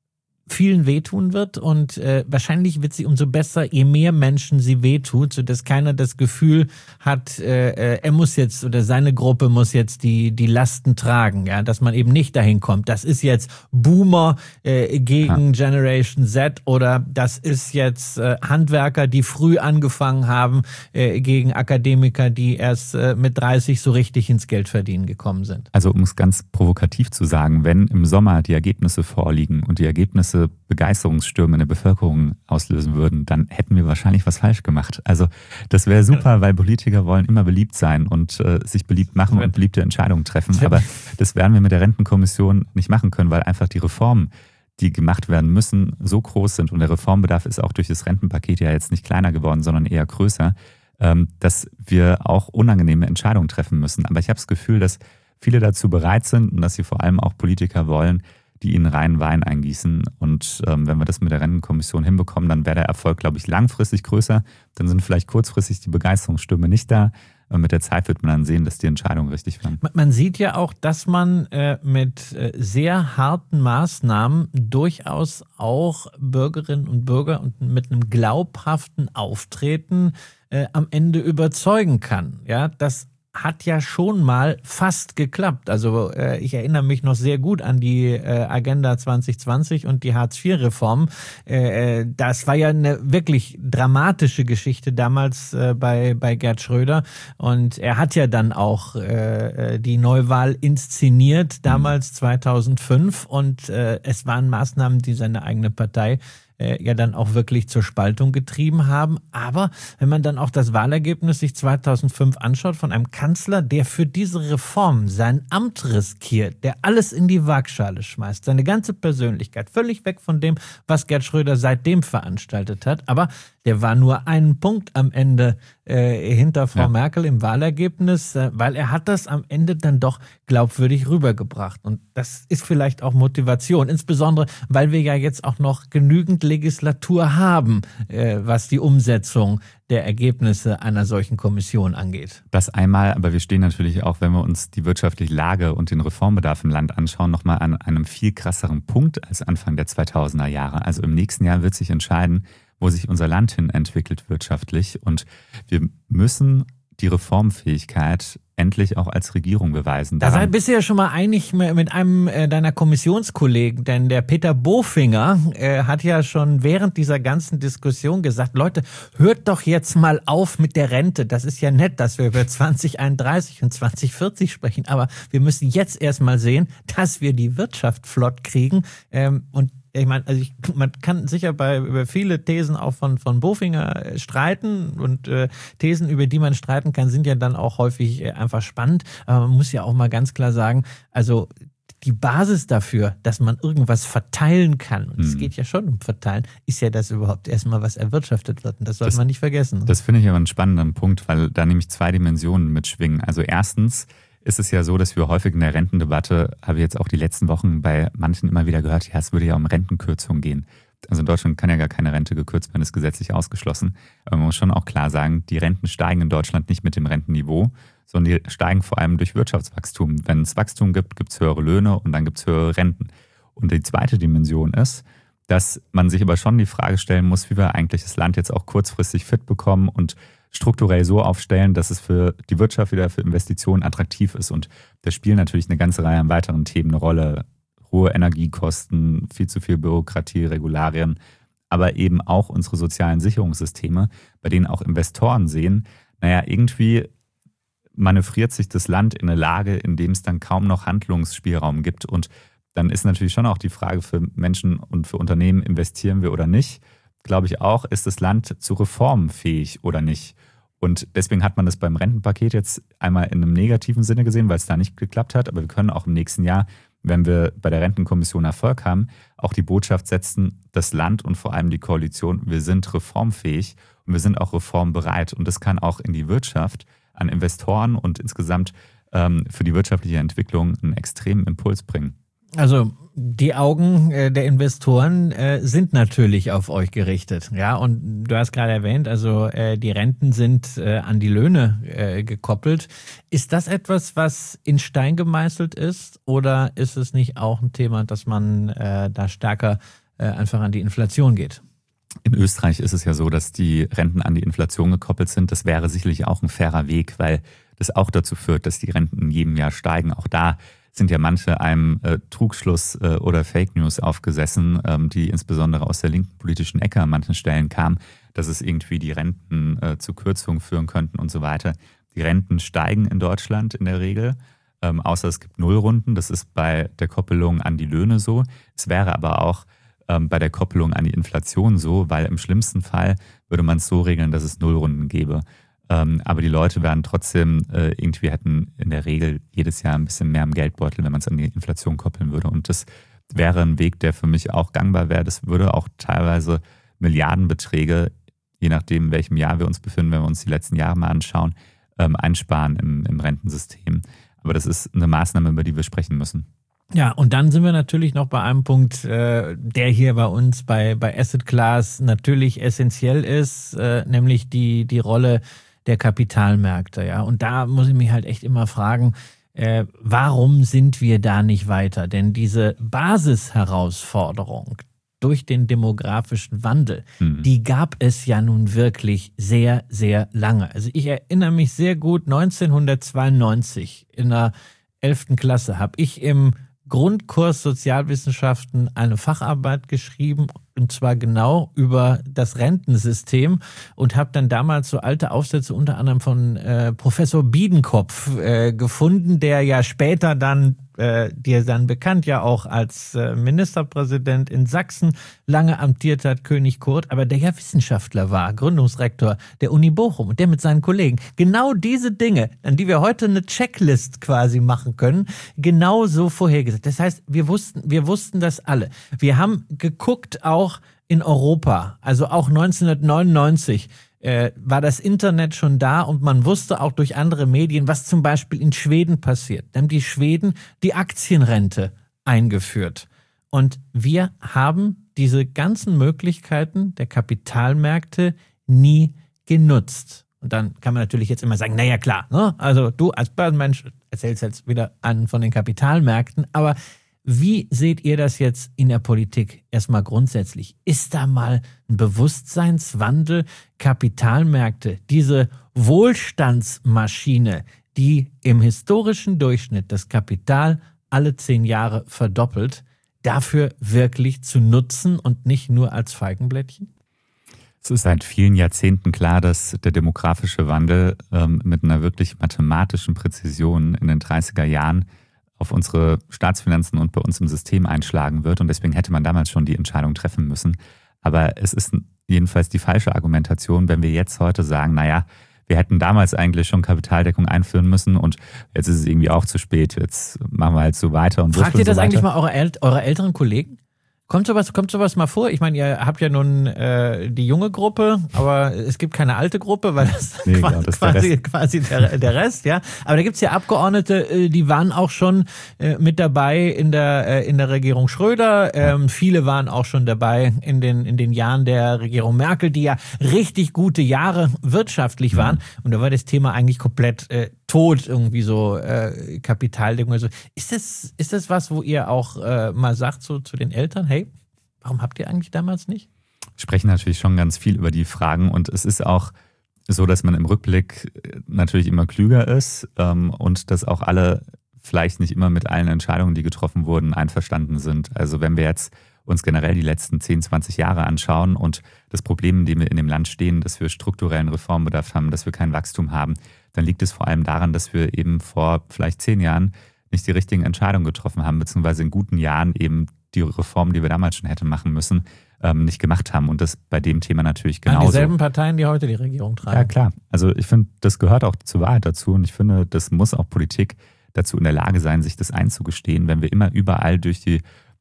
vielen wehtun wird und wahrscheinlich wird sie umso besser, je mehr Menschen sie wehtut, sodass keiner das Gefühl hat, er muss jetzt oder seine Gruppe muss jetzt die Lasten tragen, ja, dass man eben nicht dahin kommt. Das ist jetzt Boomer gegen Generation Z oder das ist jetzt Handwerker, die früh angefangen haben gegen Akademiker, die erst mit 30 so richtig ins Geldverdienen gekommen sind. Also um es ganz provokativ zu sagen, wenn im Sommer die Ergebnisse vorliegen und die Ergebnisse Begeisterungsstürme in der Bevölkerung auslösen würden, dann hätten wir wahrscheinlich was falsch gemacht. Also das wäre super, weil Politiker wollen immer beliebt sein und sich beliebt machen und beliebte Entscheidungen treffen. Aber das werden wir mit der Rentenkommission nicht machen können, weil einfach die Reformen, die gemacht werden müssen, so groß sind und der Reformbedarf ist auch durch das Rentenpaket ja jetzt nicht kleiner geworden, sondern eher größer, dass wir auch unangenehme Entscheidungen treffen müssen. Aber ich habe das Gefühl, dass viele dazu bereit sind und dass sie vor allem auch Politiker wollen, die ihnen reinen Wein eingießen. Und wenn wir das mit der Rentenkommission hinbekommen, dann wäre der Erfolg, glaube ich, langfristig größer. Dann sind vielleicht kurzfristig die Begeisterungsstürme nicht da. Und mit der Zeit wird man dann sehen, dass die Entscheidungen richtig waren. Man sieht ja auch, dass man mit sehr harten Maßnahmen durchaus auch Bürgerinnen und Bürger und mit einem glaubhaften Auftreten am Ende überzeugen kann. Ja, das hat ja schon mal fast geklappt. Also ich erinnere mich noch sehr gut an die Agenda 2020 und die Hartz-IV-Reform. Das war ja eine wirklich dramatische Geschichte damals bei Gerd Schröder. Und er hat ja dann auch die Neuwahl inszeniert, damals 2005. Und es waren Maßnahmen, die seine eigene Partei ja dann auch wirklich zur Spaltung getrieben haben. Aber wenn man dann auch das Wahlergebnis sich 2005 anschaut von einem Kanzler, der für diese Reform sein Amt riskiert, der alles in die Waagschale schmeißt, seine ganze Persönlichkeit, völlig weg von dem, was Gerd Schröder seitdem veranstaltet hat. Aber der war nur einen Punkt am Ende hinter Frau Merkel im Wahlergebnis, weil er hat das am Ende dann doch glaubwürdig rübergebracht. Und das ist vielleicht auch Motivation, insbesondere, weil wir ja jetzt auch noch genügend Legislatur haben, was die Umsetzung der Ergebnisse einer solchen Kommission angeht. Das einmal, aber wir stehen natürlich auch, wenn wir uns die wirtschaftliche Lage und den Reformbedarf im Land anschauen, nochmal an einem viel krasseren Punkt als Anfang der 2000er Jahre. Also im nächsten Jahr wird sich entscheiden, wo sich unser Land hin entwickelt wirtschaftlich. Und wir müssen die Reformfähigkeit endlich auch als Regierung beweisen. Da bist du ja schon mal einig mit einem deiner Kommissionskollegen, denn der Peter Bofinger hat ja schon während dieser ganzen Diskussion gesagt, Leute, hört doch jetzt mal auf mit der Rente. Das ist ja nett, dass wir über 2031 und 2040 sprechen, aber wir müssen jetzt erst mal sehen, dass wir die Wirtschaft flott kriegen und ich meine, also man kann sicher über viele Thesen auch von Bofinger streiten und Thesen, über die man streiten kann, sind ja dann auch häufig einfach spannend. Aber man muss ja auch mal ganz klar sagen, also die Basis dafür, dass man irgendwas verteilen kann, und es geht ja schon um Verteilen, ist ja, dass überhaupt erstmal was erwirtschaftet wird. Und das sollte man nicht vergessen. Das finde ich aber einen spannenden Punkt, weil da nämlich zwei Dimensionen mitschwingen. Also erstens ist es ja so, dass wir häufig in der Rentendebatte, habe ich jetzt auch die letzten Wochen bei manchen immer wieder gehört, ja, es würde ja um Rentenkürzung gehen. Also in Deutschland kann ja gar keine Rente gekürzt werden, ist gesetzlich ausgeschlossen. Aber man muss schon auch klar sagen, die Renten steigen in Deutschland nicht mit dem Rentenniveau, sondern die steigen vor allem durch Wirtschaftswachstum. Wenn es Wachstum gibt, gibt es höhere Löhne und dann gibt es höhere Renten. Und die zweite Dimension ist, dass man sich aber schon die Frage stellen muss, wie wir eigentlich das Land jetzt auch kurzfristig fit bekommen und strukturell so aufstellen, dass es für die Wirtschaft wieder für Investitionen attraktiv ist. Und da spielen natürlich eine ganze Reihe an weiteren Themen eine Rolle. Hohe Energiekosten, viel zu viel Bürokratie, Regularien, aber eben auch unsere sozialen Sicherungssysteme, bei denen auch Investoren sehen, naja, irgendwie manövriert sich das Land in eine Lage, in dem es dann kaum noch Handlungsspielraum gibt. Und dann ist natürlich schon auch die Frage für Menschen und für Unternehmen, investieren wir oder nicht? Glaube ich auch, ist das Land zu Reformen fähig oder nicht? Und deswegen hat man das beim Rentenpaket jetzt einmal in einem negativen Sinne gesehen, weil es da nicht geklappt hat. Aber wir können auch im nächsten Jahr, wenn wir bei der Rentenkommission Erfolg haben, auch die Botschaft setzen, das Land und vor allem die Koalition, wir sind reformfähig und wir sind auch reformbereit. Und das kann auch in die Wirtschaft, an Investoren und insgesamt für die wirtschaftliche Entwicklung einen extremen Impuls bringen. Also die Augen der Investoren sind natürlich auf euch gerichtet. Ja, und du hast gerade erwähnt, also die Renten sind an die Löhne gekoppelt. Ist das etwas, was in Stein gemeißelt ist, oder ist es nicht auch ein Thema, dass man da stärker einfach an die Inflation geht. In Österreich ist es ja so, dass die Renten an die Inflation gekoppelt sind. Das wäre sicherlich auch ein fairer Weg, weil das auch dazu führt, dass die Renten in jedem Jahr steigen. Auch da sind ja manche einem Trugschluss oder Fake News aufgesessen, die insbesondere aus der linken politischen Ecke an manchen Stellen kamen, dass es irgendwie die Renten zu Kürzungen führen könnten und so weiter. Die Renten steigen in Deutschland in der Regel, außer es gibt Nullrunden. Das ist bei der Koppelung an die Löhne so. Es wäre aber auch bei der Koppelung an die Inflation so, weil im schlimmsten Fall würde man es so regeln, dass es Nullrunden gäbe. Aber die Leute werden trotzdem irgendwie hätten in der Regel jedes Jahr ein bisschen mehr im Geldbeutel, wenn man es an die Inflation koppeln würde. Und das wäre ein Weg, der für mich auch gangbar wäre. Das würde auch teilweise Milliardenbeträge, je nachdem, in welchem Jahr wir uns befinden, wenn wir uns die letzten Jahre mal anschauen, einsparen im Rentensystem. Aber das ist eine Maßnahme, über die wir sprechen müssen. Ja, und dann sind wir natürlich noch bei einem Punkt, der hier bei uns bei Asset Class natürlich essentiell ist, nämlich die Rolle der Kapitalmärkte. Ja, und da muss ich mich halt echt immer fragen, warum sind wir da nicht weiter? Denn diese Basisherausforderung durch den demografischen Wandel, die gab es ja nun wirklich sehr, sehr lange. Also ich erinnere mich sehr gut, 1992 in der 11. Klasse habe ich im Grundkurs Sozialwissenschaften eine Facharbeit geschrieben, und zwar genau über das Rentensystem, und habe dann damals so alte Aufsätze unter anderem von Professor Biedenkopf gefunden, der ja später dann, dir dann bekannt ja auch als Ministerpräsident in Sachsen lange amtiert hat, König Kurt, aber der ja Wissenschaftler war, Gründungsrektor der Uni Bochum, und der mit seinen Kollegen genau diese Dinge, an die wir heute eine Checklist quasi machen können, genau so vorhergesagt. Das heißt, wir wussten das alle. Wir haben geguckt auch in Europa, also auch 1999 war das Internet schon da, und man wusste auch durch andere Medien, was zum Beispiel in Schweden passiert. Da haben die Schweden die Aktienrente eingeführt. Und wir haben diese ganzen Möglichkeiten der Kapitalmärkte nie genutzt. Und dann kann man natürlich jetzt immer sagen, naja klar, ne? Also du als Börsenmensch erzählst jetzt wieder an von den Kapitalmärkten, aber wie seht ihr das jetzt in der Politik erstmal grundsätzlich? Ist da mal ein Bewusstseinswandel? Kapitalmärkte, diese Wohlstandsmaschine, die im historischen Durchschnitt das Kapital alle 10 Jahre verdoppelt, dafür wirklich zu nutzen und nicht nur als Feigenblättchen? Es ist seit vielen Jahrzehnten klar, dass der demografische Wandel mit einer wirklich mathematischen Präzision in den 30er Jahren auf unsere Staatsfinanzen und bei uns im System einschlagen wird. Und deswegen hätte man damals schon die Entscheidung treffen müssen. Aber es ist jedenfalls die falsche Argumentation, wenn wir jetzt heute sagen, naja, wir hätten damals eigentlich schon Kapitaldeckung einführen müssen und jetzt ist es irgendwie auch zu spät. Jetzt machen wir halt so weiter. Und fragt ihr das so eigentlich mal eure älteren Kollegen? Kommt sowas mal vor? Ich meine, ihr habt ja nun die junge Gruppe, aber es gibt keine alte Gruppe, weil das, nee, quasi der Rest, ja. Aber da gibt's ja Abgeordnete, die waren auch schon mit dabei in der Regierung Schröder. Viele waren auch schon dabei in den Jahren der Regierung Merkel, die ja richtig gute Jahre wirtschaftlich waren. Und da war das Thema eigentlich komplett tot, irgendwie so Kapitaldeckung. Also ist das was, wo ihr auch mal sagt so zu den Eltern, hey, warum habt ihr eigentlich damals nicht? Wir sprechen natürlich schon ganz viel über die Fragen, und es ist auch so, dass man im Rückblick natürlich immer klüger ist und dass auch alle vielleicht nicht immer mit allen Entscheidungen, die getroffen wurden, einverstanden sind. Also wenn wir jetzt uns generell die letzten 10, 20 Jahre anschauen und das Problem, in dem wir in dem Land stehen, dass wir strukturellen Reformbedarf haben, dass wir kein Wachstum haben, dann liegt es vor allem daran, dass wir eben vor vielleicht 10 Jahren nicht die richtigen Entscheidungen getroffen haben, beziehungsweise in guten Jahren eben die Reformen, die wir damals schon hätten machen müssen, nicht gemacht haben. Und das bei dem Thema natürlich genauso. Dieselben Parteien, die heute die Regierung tragen. Ja, klar. Also ich finde, das gehört auch zur Wahrheit dazu. Und ich finde, das muss auch Politik dazu in der Lage sein, sich das einzugestehen, wenn wir immer überall durch die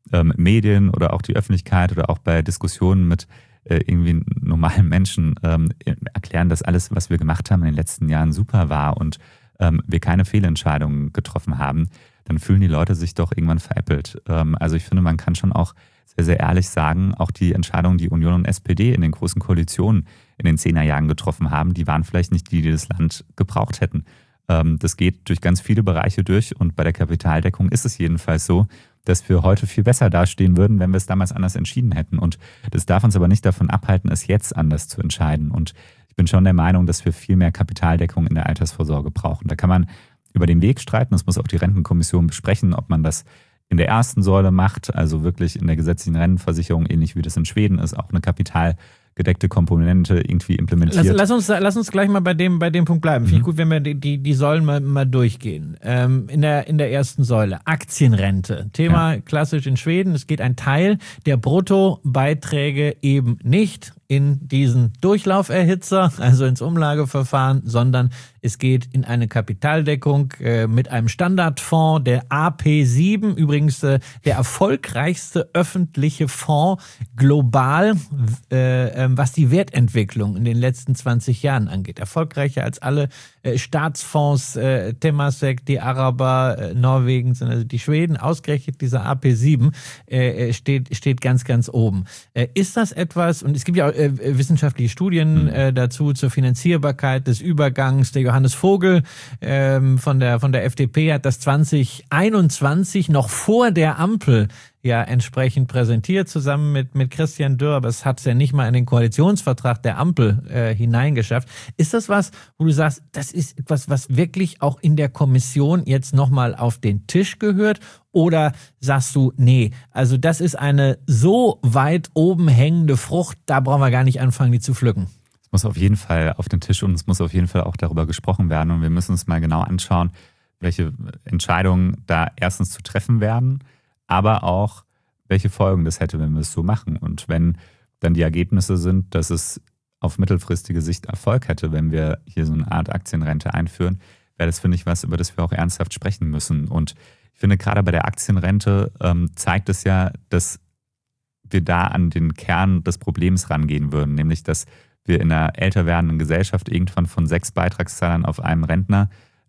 Medien oder auch die Öffentlichkeit oder auch bei Diskussionen mit irgendwie normalen Menschen erklären, dass alles, was wir gemacht haben in den letzten Jahren super war und wir keine Fehlentscheidungen getroffen haben, dann fühlen die Leute sich doch irgendwann veräppelt. Also ich finde, man kann schon auch sehr, sehr ehrlich sagen, auch die Entscheidungen, die Union und SPD in den großen Koalitionen in den 10er Jahren getroffen haben, die waren vielleicht nicht die das Land gebraucht hätten. Das geht durch ganz viele Bereiche durch, und bei der Kapitaldeckung ist es jedenfalls so, dass wir heute viel besser dastehen würden, wenn wir es damals anders entschieden hätten. Und das darf uns aber nicht davon abhalten, es jetzt anders zu entscheiden. Und ich bin schon der Meinung, dass wir viel mehr Kapitaldeckung in der Altersvorsorge brauchen. Da kann man über den Weg streiten. Das muss auch die Rentenkommission besprechen, ob man das in der ersten Säule macht, also wirklich in der gesetzlichen Rentenversicherung, ähnlich wie das in Schweden ist, auch eine kapitalgedeckte Komponente irgendwie implementiert. Lass uns gleich mal bei dem Punkt bleiben. Finde ich gut, wenn wir die Säulen mal durchgehen. In der ersten Säule, Aktienrente. Thema klassisch in Schweden. Es geht ein Teil der Bruttobeiträge eben nicht in diesen Durchlauferhitzer, also ins Umlageverfahren, sondern es geht in eine Kapitaldeckung mit einem Standardfonds, der AP7, übrigens der erfolgreichste öffentliche Fonds global, was die Wertentwicklung in den letzten 20 Jahren angeht. Erfolgreicher als alle Staatsfonds, Temasek, die Araber, Norwegen, sind also die Schweden. Ausgerechnet dieser AP7 steht ganz, ganz oben. Ist das etwas, und es gibt ja auch wissenschaftliche Studien dazu zur Finanzierbarkeit des Übergangs. Der Johannes Vogel von der FDP hat das 2021 noch vor der Ampel ja entsprechend präsentiert, zusammen mit Christian Dürr, aber es hat es ja nicht mal in den Koalitionsvertrag der Ampel hineingeschafft. Ist das was, wo du sagst, das ist etwas, was wirklich auch in der Kommission jetzt nochmal auf den Tisch gehört? Oder sagst du, nee, also das ist eine so weit oben hängende Frucht, da brauchen wir gar nicht anfangen, die zu pflücken? Es muss auf jeden Fall auf den Tisch und es muss auf jeden Fall auch darüber gesprochen werden. Und wir müssen uns mal genau anschauen, welche Entscheidungen da erstens zu treffen werden, aber auch, welche Folgen das hätte, wenn wir es so machen. Und wenn dann die Ergebnisse sind, dass es auf mittelfristige Sicht Erfolg hätte, wenn wir hier so eine Art Aktienrente einführen, wäre das, finde ich, was, über das wir auch ernsthaft sprechen müssen. Und ich finde, gerade bei der Aktienrente zeigt es ja, dass wir da an den Kern des Problems rangehen würden, nämlich, dass wir in einer älter werdenden Gesellschaft irgendwann von 6 Beitragszahlern auf einem Rentner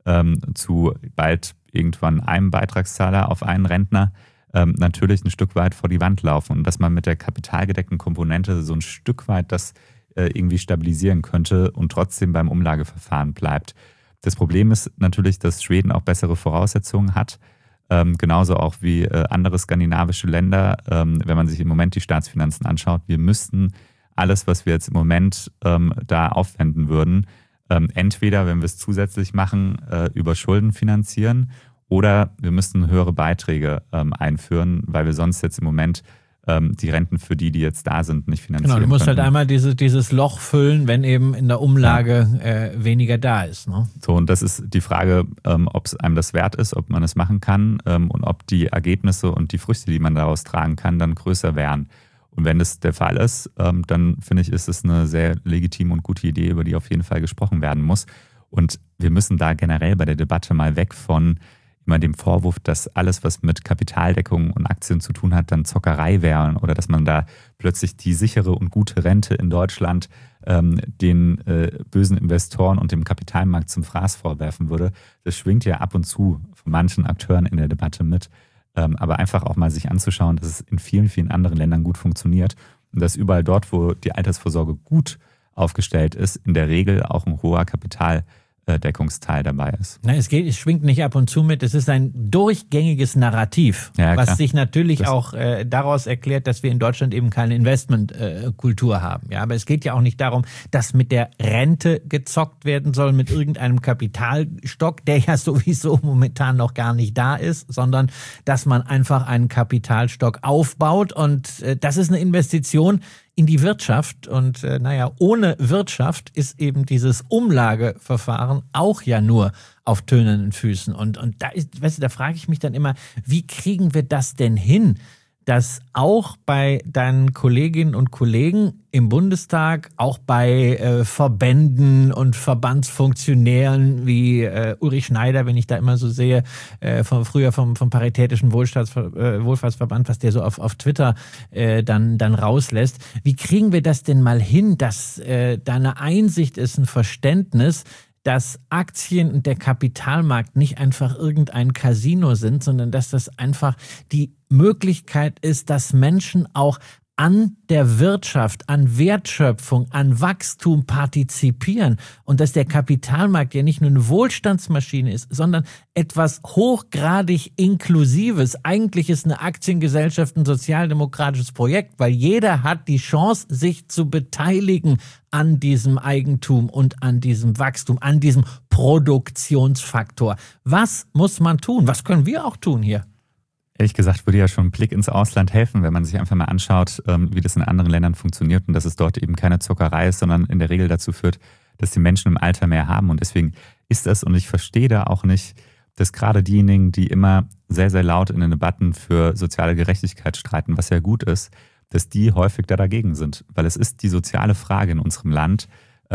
zu bald irgendwann einem Beitragszahler auf einen Rentner natürlich ein Stück weit vor die Wand laufen und dass man mit der kapitalgedeckten Komponente so ein Stück weit das irgendwie stabilisieren könnte und trotzdem beim Umlageverfahren bleibt. Das Problem ist natürlich, dass Schweden auch bessere Voraussetzungen hat, genauso auch wie andere skandinavische Länder. Wenn man sich im Moment die Staatsfinanzen anschaut, wir müssten alles, was wir jetzt im Moment da aufwenden würden, entweder, wenn wir es zusätzlich machen, über Schulden finanzieren oder wir müssten höhere Beiträge einführen, weil wir sonst jetzt im Moment die Renten für die jetzt da sind, nicht finanzieren können. Genau, du musst halt einmal dieses Loch füllen, wenn eben in der Umlage weniger da ist. Ne? So, und das ist die Frage, ob es einem das wert ist, ob man es machen kann und ob die Ergebnisse und die Früchte, die man daraus tragen kann, dann größer wären. Und wenn das der Fall ist, dann finde ich, ist es eine sehr legitime und gute Idee, über die auf jeden Fall gesprochen werden muss. Und wir müssen da generell bei der Debatte mal weg von immer dem Vorwurf, dass alles, was mit Kapitaldeckung und Aktien zu tun hat, dann Zockerei wäre oder dass man da plötzlich die sichere und gute Rente in Deutschland den bösen Investoren und dem Kapitalmarkt zum Fraß vorwerfen würde. Das schwingt ja ab und zu von manchen Akteuren in der Debatte mit. Aber einfach auch mal sich anzuschauen, dass es in vielen, vielen anderen Ländern gut funktioniert und dass überall dort, wo die Altersvorsorge gut aufgestellt ist, in der Regel auch ein hoher Kapitaldeckungsteil dabei ist. Na, es schwingt nicht ab und zu mit, es ist ein durchgängiges Narrativ, was sich natürlich auch daraus erklärt, dass wir in Deutschland eben keine Investmentkultur haben. Ja, aber es geht ja auch nicht darum, dass mit der Rente gezockt werden soll, mit irgendeinem Kapitalstock, der ja sowieso momentan noch gar nicht da ist, sondern dass man einfach einen Kapitalstock aufbaut und das ist eine Investition in die Wirtschaft und ohne Wirtschaft ist eben dieses Umlageverfahren auch ja nur auf tönenden Füßen und da ist, weißt du, da frage ich mich dann immer, wie kriegen wir das denn hin, dass auch bei deinen Kolleginnen und Kollegen im Bundestag, auch bei Verbänden und Verbandsfunktionären wie Ulrich Schneider, wenn ich da immer so sehe, früher vom Paritätischen Wohlfahrtsverband, was der so auf Twitter dann rauslässt. Wie kriegen wir das denn mal hin, dass da eine Einsicht ist, ein Verständnis, dass Aktien und der Kapitalmarkt nicht einfach irgendein Casino sind, sondern dass das einfach die Möglichkeit ist, dass Menschen auch an der Wirtschaft, an Wertschöpfung, an Wachstum partizipieren und dass der Kapitalmarkt ja nicht nur eine Wohlstandsmaschine ist, sondern etwas hochgradig Inklusives. Eigentlich ist eine Aktiengesellschaft ein sozialdemokratisches Projekt, weil jeder hat die Chance, sich zu beteiligen an diesem Eigentum und an diesem Wachstum, an diesem Produktionsfaktor. Was muss man tun? Was können wir auch tun hier? Ehrlich gesagt würde ja schon ein Blick ins Ausland helfen, wenn man sich einfach mal anschaut, wie das in anderen Ländern funktioniert und dass es dort eben keine Zockerei ist, sondern in der Regel dazu führt, dass die Menschen im Alter mehr haben. Und deswegen ist das, und ich verstehe da auch nicht, dass gerade diejenigen, die immer sehr, sehr laut in den Debatten für soziale Gerechtigkeit streiten, was ja gut ist, dass die häufig da dagegen sind. Weil es ist die soziale Frage in unserem Land,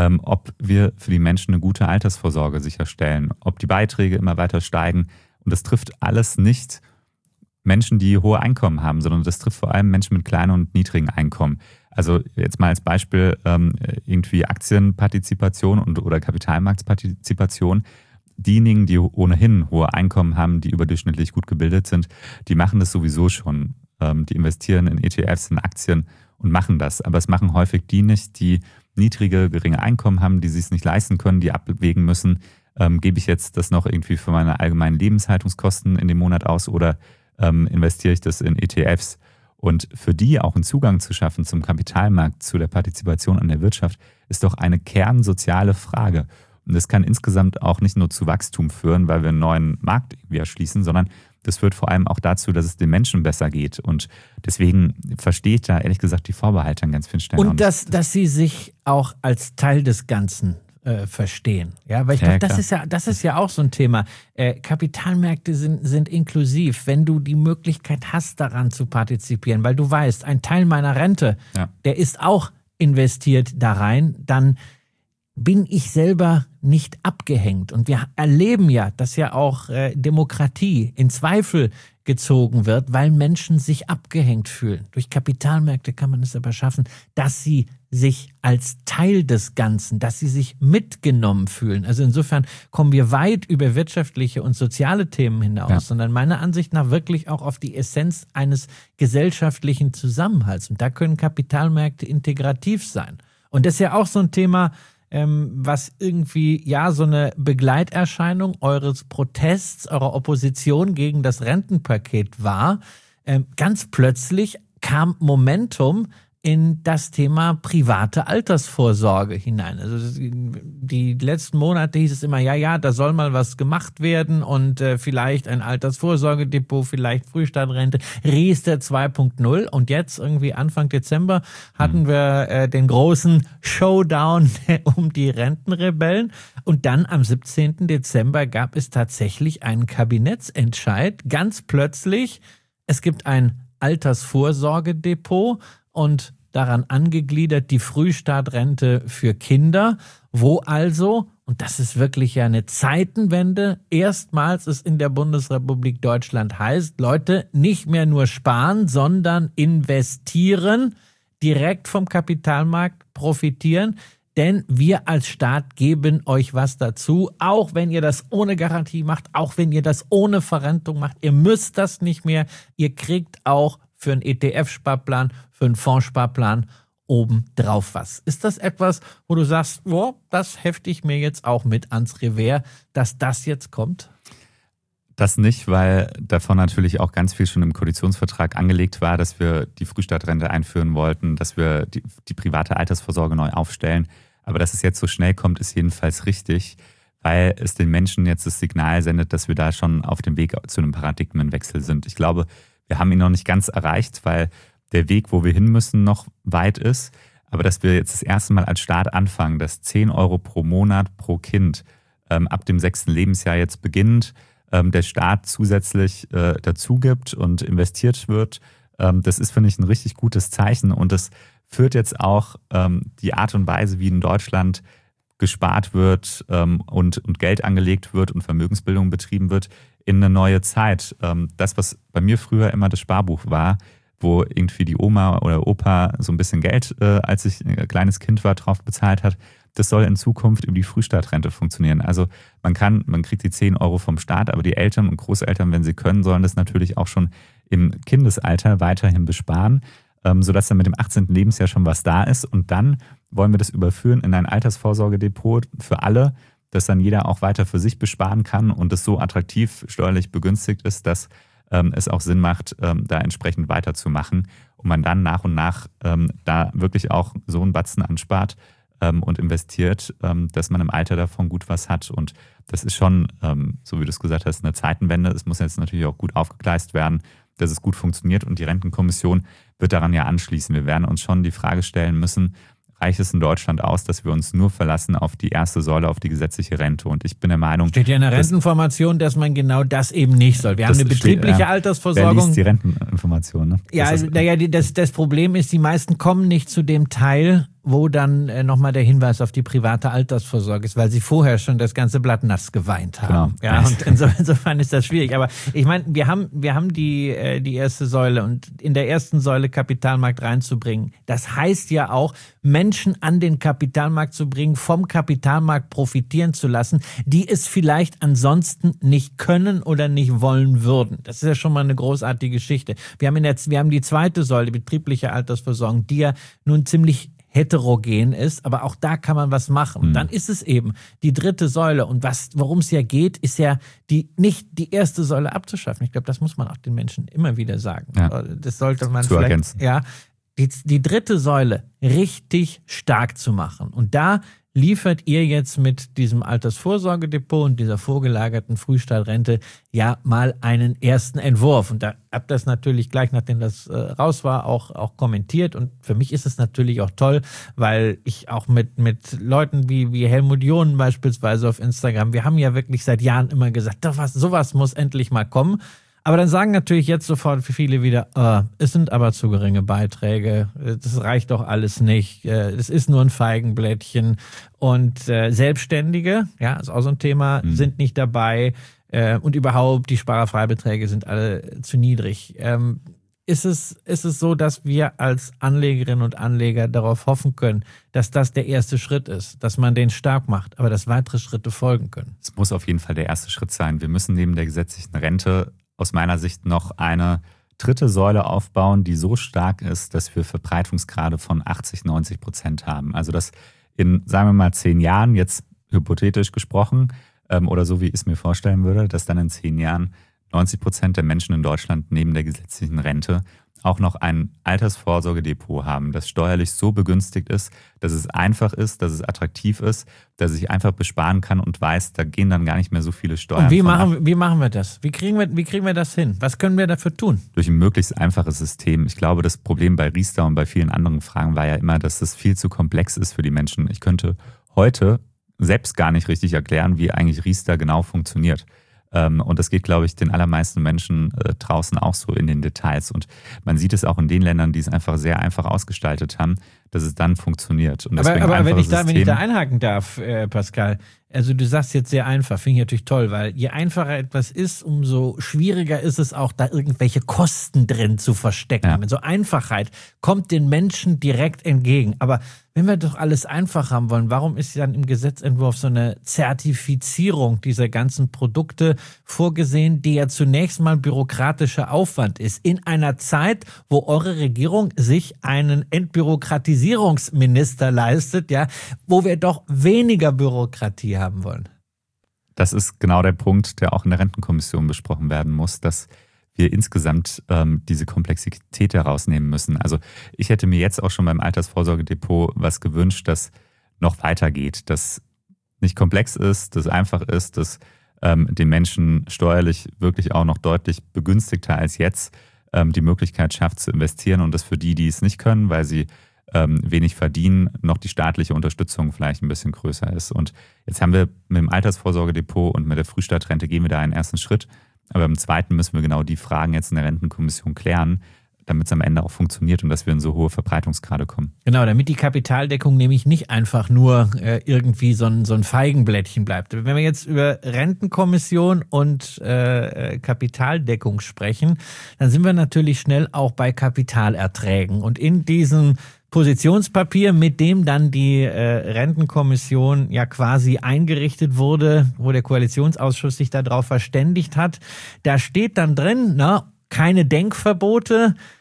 ob wir für die Menschen eine gute Altersvorsorge sicherstellen, ob die Beiträge immer weiter steigen. Und das trifft alles nicht Menschen, die hohe Einkommen haben, sondern das trifft vor allem Menschen mit kleinen und niedrigen Einkommen. Also jetzt mal als Beispiel irgendwie Aktienpartizipation oder Kapitalmarktpartizipation. Diejenigen, die ohnehin hohe Einkommen haben, die überdurchschnittlich gut gebildet sind, die machen das sowieso schon. Die investieren in ETFs, in Aktien und machen das. Aber es machen häufig die nicht, die niedrige, geringe Einkommen haben, die sich es nicht leisten können, die abwägen müssen, gebe ich jetzt das noch irgendwie für meine allgemeinen Lebenshaltungskosten in dem Monat aus oder investiere ich das in ETFs. Und für die auch einen Zugang zu schaffen zum Kapitalmarkt, zu der Partizipation an der Wirtschaft, ist doch eine kernsoziale Frage. Und das kann insgesamt auch nicht nur zu Wachstum führen, weil wir einen neuen Markt irgendwie erschließen, sondern das führt vor allem auch dazu, dass es den Menschen besser geht. Und deswegen verstehe ich da ehrlich gesagt die Vorbehalte an ganz vielen Stellen. Und dass sie sich auch als Teil des Ganzen verstehen. Ja, weil ich glaube, das ist ja auch so ein Thema. Kapitalmärkte sind inklusiv, wenn du die Möglichkeit hast, daran zu partizipieren, weil du weißt, ein Teil meiner Rente, der ist auch investiert da rein, dann bin ich selber nicht abgehängt. Und wir erleben ja, dass ja auch Demokratie in Zweifel gezogen wird, weil Menschen sich abgehängt fühlen. Durch Kapitalmärkte kann man es aber schaffen, dass sie sich als Teil des Ganzen, dass sie sich mitgenommen fühlen. Also insofern kommen wir weit über wirtschaftliche und soziale Themen hinaus, sondern meiner Ansicht nach wirklich auch auf die Essenz eines gesellschaftlichen Zusammenhalts. Und da können Kapitalmärkte integrativ sein. Und das ist ja auch so ein Thema, was irgendwie so eine Begleiterscheinung eures Protests, eurer Opposition gegen das Rentenpaket war. Ganz plötzlich kam Momentum in das Thema private Altersvorsorge hinein. Also die letzten Monate hieß es immer, da soll mal was gemacht werden und vielleicht ein Altersvorsorgedepot, vielleicht Frühstadtrente, Riester 2.0 und jetzt irgendwie Anfang Dezember hatten wir den großen Showdown um die Rentenrebellen und dann am 17. Dezember gab es tatsächlich einen Kabinettsentscheid. Ganz plötzlich, es gibt ein Altersvorsorgedepot und daran angegliedert die Frühstartrente für Kinder, wo also, und das ist wirklich ja eine Zeitenwende, erstmals es in der Bundesrepublik Deutschland heißt, Leute, nicht mehr nur sparen, sondern investieren, direkt vom Kapitalmarkt profitieren, denn wir als Staat geben euch was dazu, auch wenn ihr das ohne Garantie macht, auch wenn ihr das ohne Verrentung macht, ihr müsst das nicht mehr, ihr kriegt auch für einen ETF-Sparplan, für einen Fondssparplan obendrauf was. Ist das etwas, wo du sagst, das hefte ich mir jetzt auch mit ans Revers, dass das jetzt kommt? Das nicht, weil davon natürlich auch ganz viel schon im Koalitionsvertrag angelegt war, dass wir die Frühstartrente einführen wollten, dass wir die private Altersvorsorge neu aufstellen. Aber dass es jetzt so schnell kommt, ist jedenfalls richtig, weil es den Menschen jetzt das Signal sendet, dass wir da schon auf dem Weg zu einem Paradigmenwechsel sind. Ich glaube, wir haben ihn noch nicht ganz erreicht, weil der Weg, wo wir hin müssen, noch weit ist. Aber dass wir jetzt das erste Mal als Staat anfangen, dass 10 Euro pro Monat pro Kind ab dem 6. Lebensjahr jetzt beginnend der Staat zusätzlich dazu gibt und investiert wird, das ist, finde ich, ein richtig gutes Zeichen. Und das führt jetzt auch die Art und Weise, wie in Deutschland gespart wird und Geld angelegt wird und Vermögensbildung betrieben wird, in eine neue Zeit. Das, was bei mir früher immer das Sparbuch war, wo irgendwie die Oma oder Opa so ein bisschen Geld, als ich ein kleines Kind war, drauf bezahlt hat, das soll in Zukunft über die Frühstartrente funktionieren. Also man kriegt die 10 Euro vom Staat, aber die Eltern und Großeltern, wenn sie können, sollen das natürlich auch schon im Kindesalter weiterhin besparen. sodass dann mit dem 18. Lebensjahr schon was da ist. Und dann wollen wir das überführen in ein Altersvorsorgedepot für alle, dass dann jeder auch weiter für sich besparen kann und es so attraktiv steuerlich begünstigt ist, dass es auch Sinn macht, da entsprechend weiterzumachen und man dann nach und nach da wirklich auch so einen Batzen anspart und investiert, dass man im Alter davon gut was hat. Und das ist schon, so wie du es gesagt hast, eine Zeitenwende. Es muss jetzt natürlich auch gut aufgegleist werden, dass es gut funktioniert und die Rentenkommission wird daran ja anschließen. Wir werden uns schon die Frage stellen müssen, reicht es in Deutschland aus, dass wir uns nur verlassen auf die erste Säule, auf die gesetzliche Rente? Und ich bin der Meinung... Steht ja in der Rentenformation, dass man genau das eben nicht soll. Wir haben eine betriebliche Altersversorgung. Wer liest die Renteninformation? Ne? Ja, das Problem ist, die meisten kommen nicht zu dem Teil, wo dann nochmal der Hinweis auf die private Altersvorsorge ist, weil sie vorher schon das ganze Blatt nass geweint haben. Genau. Ja, und insofern ist das schwierig. Aber ich meine, wir haben die erste Säule und in der ersten Säule Kapitalmarkt reinzubringen. Das heißt ja auch, Menschen an den Kapitalmarkt zu bringen, vom Kapitalmarkt profitieren zu lassen, die es vielleicht ansonsten nicht können oder nicht wollen würden. Das ist ja schon mal eine großartige Geschichte. Wir haben die zweite Säule, die betriebliche Altersversorgung, die ja nun ziemlich heterogen ist, aber auch da kann man was machen. Und dann ist es eben die dritte Säule. Und worum es ja geht, ist ja nicht die erste Säule abzuschaffen. Ich glaube, das muss man auch den Menschen immer wieder sagen. Ja. Das sollte man zu ergänzen. Ja, die dritte Säule richtig stark zu machen. Und da liefert ihr jetzt mit diesem Altersvorsorgedepot und dieser vorgelagerten Frühstartrente ja mal einen ersten Entwurf. Und da habt ihr das natürlich gleich, nachdem das raus war, auch kommentiert. Und für mich ist es natürlich auch toll, weil ich auch mit Leuten wie Helmut John beispielsweise auf Instagram, wir haben ja wirklich seit Jahren immer gesagt, sowas muss endlich mal kommen. Aber dann sagen natürlich jetzt sofort viele wieder, es sind aber zu geringe Beiträge, das reicht doch alles nicht, es ist nur ein Feigenblättchen. Und Selbstständige, ja, ist auch so ein Thema, sind nicht dabei und überhaupt die Sparerfreibeträge sind alle zu niedrig. Ist es so, dass wir als Anlegerinnen und Anleger darauf hoffen können, dass das der erste Schritt ist, dass man den stark macht, aber dass weitere Schritte folgen können? Es muss auf jeden Fall der erste Schritt sein. Wir müssen neben der gesetzlichen Rente aus meiner Sicht noch eine dritte Säule aufbauen, die so stark ist, dass wir Verbreitungsgrade von 80-90% haben. Also dass in, sagen wir mal, 10 Jahren, jetzt hypothetisch gesprochen, oder so wie ich es mir vorstellen würde, dass dann in 10 Jahren 90% der Menschen in Deutschland neben der gesetzlichen Rente auch noch ein Altersvorsorgedepot haben, das steuerlich so begünstigt ist, dass es einfach ist, dass es attraktiv ist, dass ich einfach besparen kann und weiß, da gehen dann gar nicht mehr so viele Steuern. Und wie machen wir das? Wie kriegen wir das hin? Was können wir dafür tun? Durch ein möglichst einfaches System. Ich glaube, das Problem bei Riester und bei vielen anderen Fragen war ja immer, dass das viel zu komplex ist für die Menschen. Ich könnte heute selbst gar nicht richtig erklären, wie eigentlich Riester genau funktioniert. Und das geht, glaube ich, den allermeisten Menschen draußen auch so in den Details. Und man sieht es auch in den Ländern, die es einfach sehr einfach ausgestaltet haben, dass es dann funktioniert. Und aber wenn ich da einhaken darf, Pascal, also du sagst jetzt sehr einfach, finde ich natürlich toll, weil je einfacher etwas ist, umso schwieriger ist es auch, da irgendwelche Kosten drin zu verstecken. Ja. Mit so Einfachheit kommt den Menschen direkt entgegen. Aber wenn wir doch alles einfach haben wollen, warum ist dann im Gesetzentwurf so eine Zertifizierung dieser ganzen Produkte vorgesehen, die ja zunächst mal bürokratischer Aufwand ist, in einer Zeit, wo eure Regierung sich einen Entbürokratisierungsminister leistet, ja, wo wir doch weniger Bürokratie haben wollen? Das ist genau der Punkt, der auch in der Rentenkommission besprochen werden muss, dass wir insgesamt diese Komplexität herausnehmen müssen. Also ich hätte mir jetzt auch schon beim Altersvorsorgedepot was gewünscht, das noch weitergeht, das nicht komplex ist, das einfach ist, das den Menschen steuerlich wirklich auch noch deutlich begünstigter als jetzt die Möglichkeit schafft zu investieren und das für die es nicht können, weil sie wenig verdienen, noch die staatliche Unterstützung vielleicht ein bisschen größer ist. Und jetzt haben wir mit dem Altersvorsorgedepot und mit der Frühstartrente gehen wir da einen ersten Schritt. Aber im zweiten müssen wir genau die Fragen jetzt in der Rentenkommission klären, damit es am Ende auch funktioniert und dass wir in so hohe Verbreitungsgrade kommen. Genau, damit die Kapitaldeckung nämlich nicht einfach nur irgendwie so ein Feigenblättchen bleibt. Wenn wir jetzt über Rentenkommission und Kapitaldeckung sprechen, dann sind wir natürlich schnell auch bei Kapitalerträgen. Und in diesem Positionspapier, mit dem dann die Rentenkommission ja quasi eingerichtet wurde, wo der Koalitionsausschuss sich darauf verständigt hat, da steht dann drin, keine Denkverbote,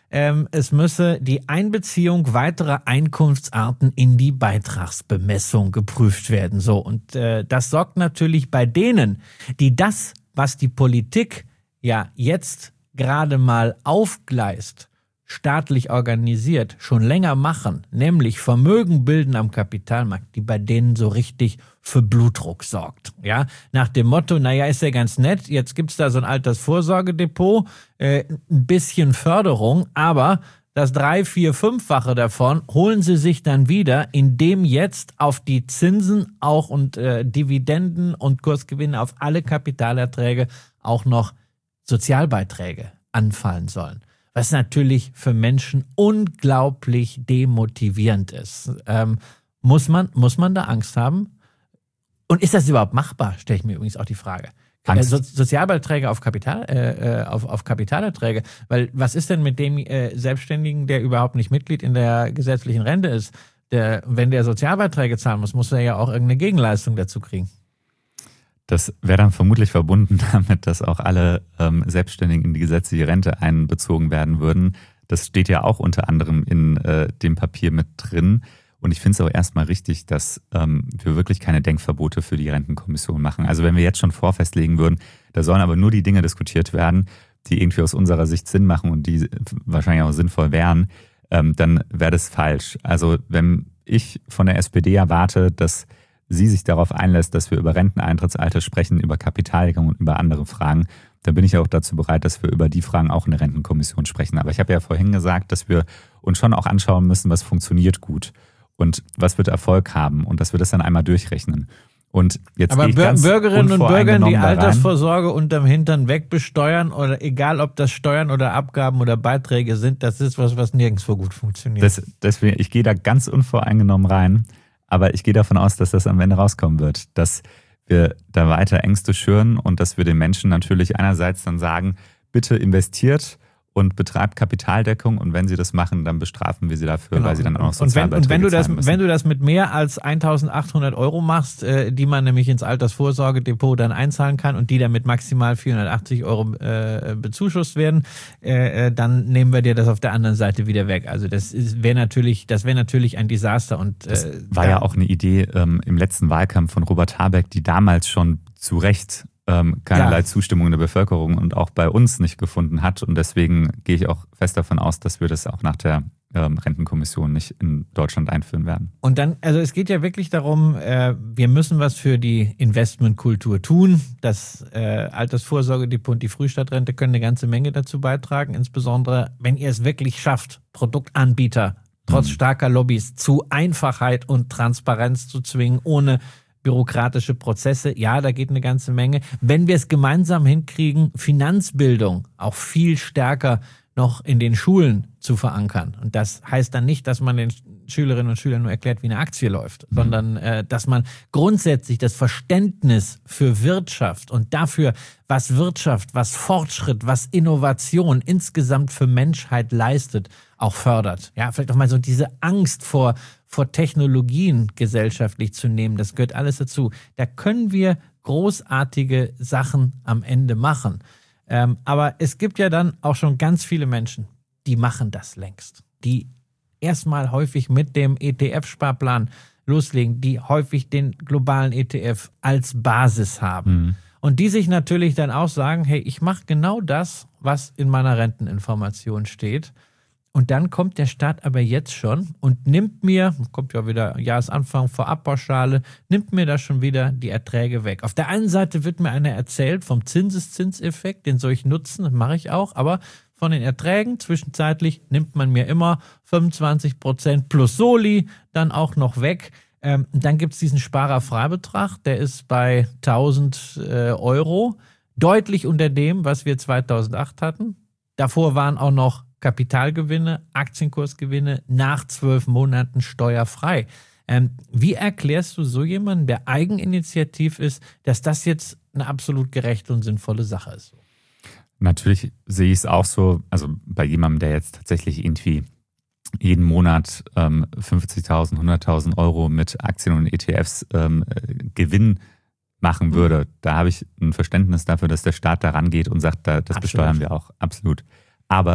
es müsse die Einbeziehung weiterer Einkunftsarten in die Beitragsbemessung geprüft werden. So, und das sorgt natürlich bei denen, die das, was die Politik ja jetzt gerade mal aufgleist, staatlich organisiert, schon länger machen, nämlich Vermögen bilden am Kapitalmarkt, die bei denen so richtig für Blutdruck sorgt. Ja, nach dem Motto, naja, ist ja ganz nett, jetzt gibt's da so ein Altersvorsorgedepot, ein bisschen Förderung, aber das 3-, 4-, 5-fache davon holen sie sich dann wieder, indem jetzt auf die Zinsen auch und Dividenden und Kursgewinne auf alle Kapitalerträge auch noch Sozialbeiträge anfallen sollen. Was natürlich für Menschen unglaublich demotivierend ist. Muss man da Angst haben? Und ist das überhaupt machbar, stelle ich mir übrigens auch die Frage. Sozialbeiträge auf Kapitalerträge. Weil was ist denn mit dem Selbstständigen, der überhaupt nicht Mitglied in der gesetzlichen Rente ist? Wenn der Sozialbeiträge zahlen muss er ja auch irgendeine Gegenleistung dazu kriegen. Das wäre dann vermutlich verbunden damit, dass auch alle Selbstständigen in die gesetzliche Rente einbezogen werden würden. Das steht ja auch unter anderem in dem Papier mit drin. Und ich finde es auch erstmal richtig, dass wir wirklich keine Denkverbote für die Rentenkommission machen. Also wenn wir jetzt schon vorfestlegen würden, da sollen aber nur die Dinge diskutiert werden, die irgendwie aus unserer Sicht Sinn machen und die wahrscheinlich auch sinnvoll wären, dann wäre das falsch. Also wenn ich von der SPD erwarte, dass sie sich darauf einlässt, dass wir über Renteneintrittsalter sprechen, über Kapitaldeckung und über andere Fragen, dann bin ich auch dazu bereit, dass wir über die Fragen auch in der Rentenkommission sprechen. Aber ich habe ja vorhin gesagt, dass wir uns schon auch anschauen müssen, was funktioniert gut und was wird Erfolg haben und dass wir das dann einmal durchrechnen. Und jetzt aber Bürgerinnen und Bürger, die Altersvorsorge rein. Unterm Hintern wegbesteuern oder egal, ob das Steuern oder Abgaben oder Beiträge sind, das ist was nirgendwo gut funktioniert. Deswegen, ich gehe da ganz unvoreingenommen rein. Aber ich gehe davon aus, dass das am Ende rauskommen wird, dass wir da weiter Ängste schüren und dass wir den Menschen natürlich einerseits dann sagen, bitte investiert und betreibt Kapitaldeckung und wenn sie das machen, dann bestrafen wir sie dafür, genau. Weil sie dann auch noch Sozialbeiträge zahlen müssen. Wenn du das mit mehr als 1.800 € machst, die man nämlich ins Altersvorsorgedepot dann einzahlen kann und die dann mit maximal 480 € bezuschusst werden, dann nehmen wir dir das auf der anderen Seite wieder weg. Also das wäre natürlich ein Desaster. Und das war ja auch eine Idee im letzten Wahlkampf von Robert Habeck, die damals schon zu Recht keinerlei Zustimmung in der Bevölkerung und auch bei uns nicht gefunden hat. Und deswegen gehe ich auch fest davon aus, dass wir das auch nach der Rentenkommission nicht in Deutschland einführen werden. Und dann, also es geht ja wirklich darum, wir müssen was für die Investmentkultur tun. Das Altersvorsorgedepot und die Frühstadtrente können eine ganze Menge dazu beitragen. Insbesondere, wenn ihr es wirklich schafft, Produktanbieter trotz starker Lobbys zu Einfachheit und Transparenz zu zwingen, ohne bürokratische Prozesse, ja, da geht eine ganze Menge. Wenn wir es gemeinsam hinkriegen, Finanzbildung auch viel stärker noch in den Schulen zu verankern. Und das heißt dann nicht, dass man den Schülerinnen und Schülern nur erklärt, wie eine Aktie läuft, sondern dass man grundsätzlich das Verständnis für Wirtschaft und dafür, was Wirtschaft, was Fortschritt, was Innovation insgesamt für Menschheit leistet, auch fördert. Ja, vielleicht auch mal so diese Angst vor Technologien gesellschaftlich zu nehmen, das gehört alles dazu. Da können wir großartige Sachen am Ende machen. Aber es gibt ja dann auch schon ganz viele Menschen, die machen das längst. Die erstmal häufig mit dem ETF-Sparplan loslegen, die häufig den globalen ETF als Basis haben. Und die sich natürlich dann auch sagen, hey, ich mache genau das, was in meiner Renteninformation steht. Und dann kommt der Staat aber jetzt schon und nimmt mir, kommt ja wieder Jahresanfang, Vorabpauschale, nimmt mir da schon wieder die Erträge weg. Auf der einen Seite wird mir einer erzählt vom Zinseszinseffekt, den soll ich nutzen, das mache ich auch, aber von den Erträgen zwischenzeitlich nimmt man mir immer 25% plus Soli dann auch noch weg. Dann gibt es diesen Sparerfreibetrag, der ist bei 1.000 €, deutlich unter dem, was wir 2008 hatten. Davor waren auch noch Kapitalgewinne, Aktienkursgewinne nach 12 Monaten steuerfrei. Wie erklärst du so jemanden, der eigeninitiativ ist, dass das jetzt eine absolut gerechte und sinnvolle Sache ist? Natürlich sehe ich es auch so, also bei jemandem, der jetzt tatsächlich irgendwie jeden Monat 50.000, 100.000 € mit Aktien und ETFs Gewinn machen würde, da habe ich ein Verständnis dafür, dass der Staat da rangeht und sagt, das besteuern wir auch, absolut. Aber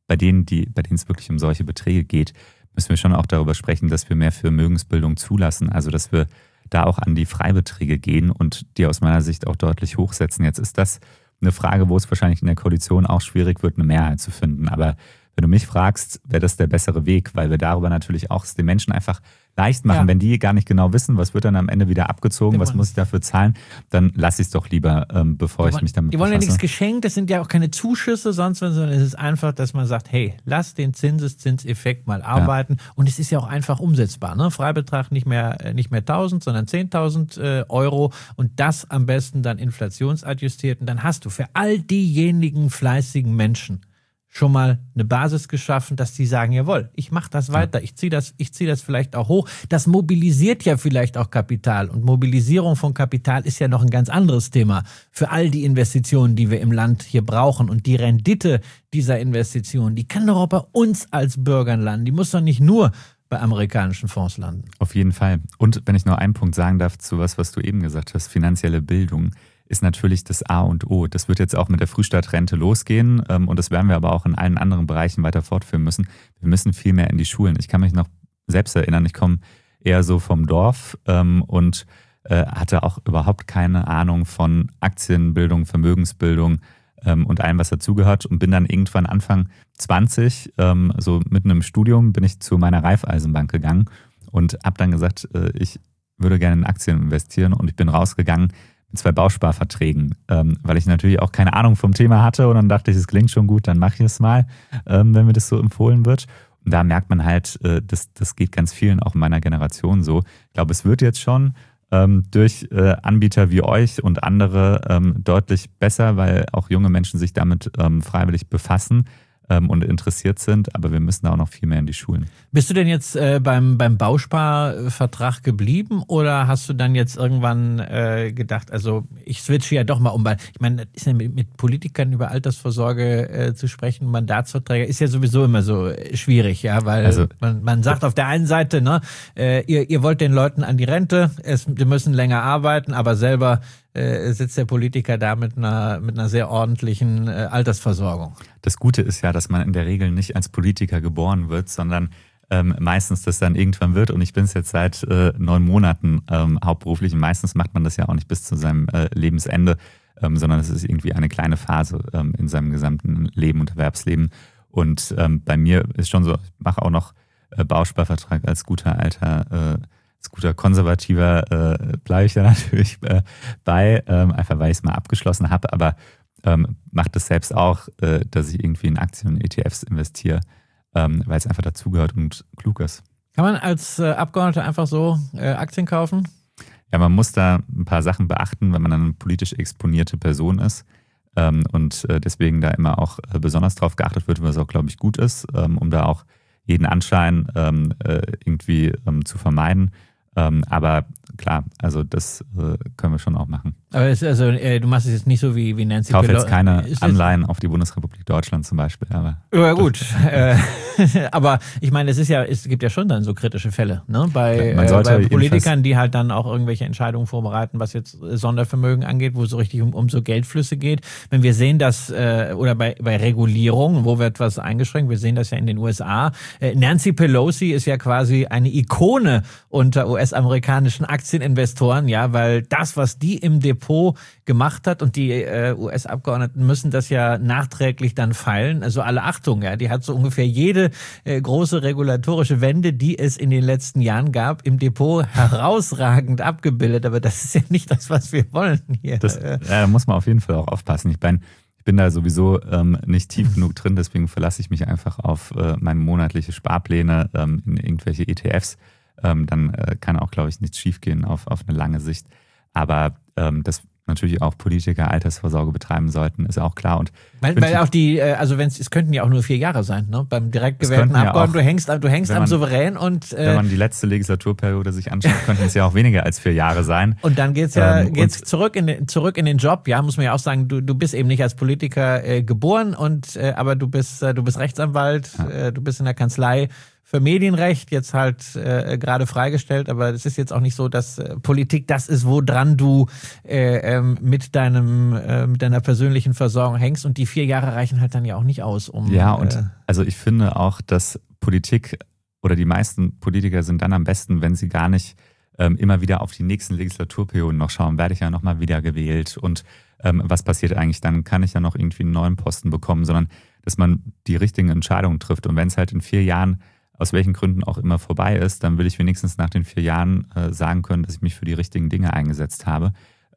bei denen es wirklich um solche Beträge geht, müssen wir schon auch darüber sprechen, dass wir mehr Vermögensbildung zulassen. Also dass wir da auch an die Freibeträge gehen und die aus meiner Sicht auch deutlich hochsetzen. Jetzt ist das eine Frage, wo es wahrscheinlich in der Koalition auch schwierig wird, eine Mehrheit zu finden. Aber wenn du mich fragst, wäre das der bessere Weg, weil wir darüber natürlich auch es den Menschen einfach leicht machen. Ja. Wenn die gar nicht genau wissen, was wird dann am Ende wieder abgezogen, was muss ich dafür zahlen, dann lasse ich es doch lieber, bevor ich mich damit befasse. Die wollen ja nichts geschenkt, das sind ja auch keine Zuschüsse sonst, sondern es ist einfach, dass man sagt, hey, lass den Zinseszinseffekt mal arbeiten. Ja. Und es ist ja auch einfach umsetzbar. Ne? Freibetrag nicht mehr 1.000, sondern 10.000 Euro und das am besten dann inflationsadjustiert. Und dann hast du für all diejenigen fleißigen Menschen schon mal eine Basis geschaffen, dass die sagen, jawohl, ich mache das weiter, ich ziehe das vielleicht auch hoch. Das mobilisiert ja vielleicht auch Kapital und Mobilisierung von Kapital ist ja noch ein ganz anderes Thema für all die Investitionen, die wir im Land hier brauchen und die Rendite dieser Investitionen, die kann doch auch bei uns als Bürgern landen, die muss doch nicht nur bei amerikanischen Fonds landen. Auf jeden Fall. Und wenn ich noch einen Punkt sagen darf zu was du eben gesagt hast, finanzielle Bildung ist natürlich das A und O. Das wird jetzt auch mit der Frühstart-Rente losgehen und das werden wir aber auch in allen anderen Bereichen weiter fortführen müssen. Wir müssen viel mehr in die Schulen. Ich kann mich noch selbst erinnern, ich komme eher so vom Dorf und hatte auch überhaupt keine Ahnung von Aktienbildung, Vermögensbildung und allem, was dazugehört und bin dann irgendwann Anfang 20, so mitten im Studium, bin ich zu meiner Raiffeisenbank gegangen und habe dann gesagt, ich würde gerne in Aktien investieren und ich bin rausgegangen mit 2 Bausparverträgen, weil ich natürlich auch keine Ahnung vom Thema hatte und dann dachte ich, es klingt schon gut, dann mache ich es mal, wenn mir das so empfohlen wird. Und da merkt man halt, das geht ganz vielen auch in meiner Generation so. Ich glaube, es wird jetzt schon durch Anbieter wie euch und andere deutlich besser, weil auch junge Menschen sich damit freiwillig befassen und interessiert sind, aber wir müssen da auch noch viel mehr in die Schulen. Bist du denn jetzt beim Bausparvertrag geblieben oder hast du dann jetzt irgendwann gedacht, also ich switche ja doch mal um, weil ich meine, ist ja mit Politikern über Altersvorsorge zu sprechen, Mandatsverträge, ist ja sowieso immer so schwierig, ja, weil also, man sagt auf der einen Seite, ne, ihr wollt den Leuten an die Rente, die müssen länger arbeiten, aber selber sitzt der Politiker da mit einer sehr ordentlichen Altersversorgung. Das Gute ist ja, dass man in der Regel nicht als Politiker geboren wird, sondern meistens das dann irgendwann wird. Und ich bin es jetzt seit 9 Monaten hauptberuflich. Und meistens macht man das ja auch nicht bis zu seinem Lebensende, sondern es ist irgendwie eine kleine Phase in seinem gesamten Leben und Erwerbsleben. Und bei mir ist schon so, ich mache auch noch Bausparvertrag als guter alter als guter Konservativer bleibe ich da natürlich bei, einfach weil ich es mal abgeschlossen habe, aber mache das selbst auch, dass ich irgendwie in Aktien und ETFs investiere, weil es einfach dazugehört und klug ist. Kann man als Abgeordneter einfach so Aktien kaufen? Ja, man muss da ein paar Sachen beachten, wenn man eine politisch exponierte Person ist und deswegen da immer auch besonders drauf geachtet wird, was auch, glaube ich, gut ist, um da auch jeden Anschein irgendwie zu vermeiden. Aber klar, also das können wir schon auch machen. Aber du machst es jetzt nicht so wie Nancy Pelosi. Ich kaufe jetzt keine Anleihen auf die Bundesrepublik Deutschland zum Beispiel. Aber ja gut, aber ich meine, es gibt ja schon dann so kritische Fälle, ne? Bei Politikern, die halt dann auch irgendwelche Entscheidungen vorbereiten, was jetzt Sondervermögen angeht, wo es so richtig um so Geldflüsse geht. Wenn wir sehen, dass, oder bei Regulierung, wo wird was eingeschränkt, wir sehen das ja in den USA. Nancy Pelosi ist ja quasi eine Ikone unter US-amerikanischen Aktieninvestoren, ja, weil das, was die im Depot gemacht hat und die US-Abgeordneten müssen das ja nachträglich dann feilen, also alle Achtung, ja, die hat so ungefähr jede große regulatorische Wende, die es in den letzten Jahren gab, im Depot herausragend abgebildet, aber das ist ja nicht das, was wir wollen hier. Da muss man auf jeden Fall auch aufpassen. Ich bin da sowieso nicht tief genug drin, deswegen verlasse ich mich einfach auf meine monatliche Sparpläne in irgendwelche ETFs. Dann kann auch, glaube ich, nichts schiefgehen auf eine lange Sicht. Aber dass natürlich auch Politiker Altersvorsorge betreiben sollten, ist auch klar. Und weil auch es könnten ja auch nur 4 Jahre sein, ne? Beim direkt gewählten Abgeordneten, du hängst am Souverän und wenn man die letzte Legislaturperiode sich anschaut, könnten es ja auch weniger als 4 Jahre sein. Und dann geht's zurück in den Job, ja, muss man ja auch sagen, du bist eben nicht als Politiker geboren aber du bist Rechtsanwalt, du bist in der Kanzlei für Medienrecht, jetzt halt gerade freigestellt, aber es ist jetzt auch nicht so, dass Politik das ist, woran du mit deiner persönlichen Versorgung hängst, und die 4 Jahre reichen halt dann ja auch nicht aus, um... Ja, und also ich finde auch, dass Politik oder die meisten Politiker sind dann am besten, wenn sie gar nicht immer wieder auf die nächsten Legislaturperioden noch schauen, werde ich ja nochmal wieder gewählt und was passiert eigentlich dann, kann ich ja noch irgendwie einen neuen Posten bekommen, sondern dass man die richtigen Entscheidungen trifft. Und wenn es halt in 4 Jahren aus welchen Gründen auch immer vorbei ist, dann will ich wenigstens nach den 4 Jahren sagen können, dass ich mich für die richtigen Dinge eingesetzt habe.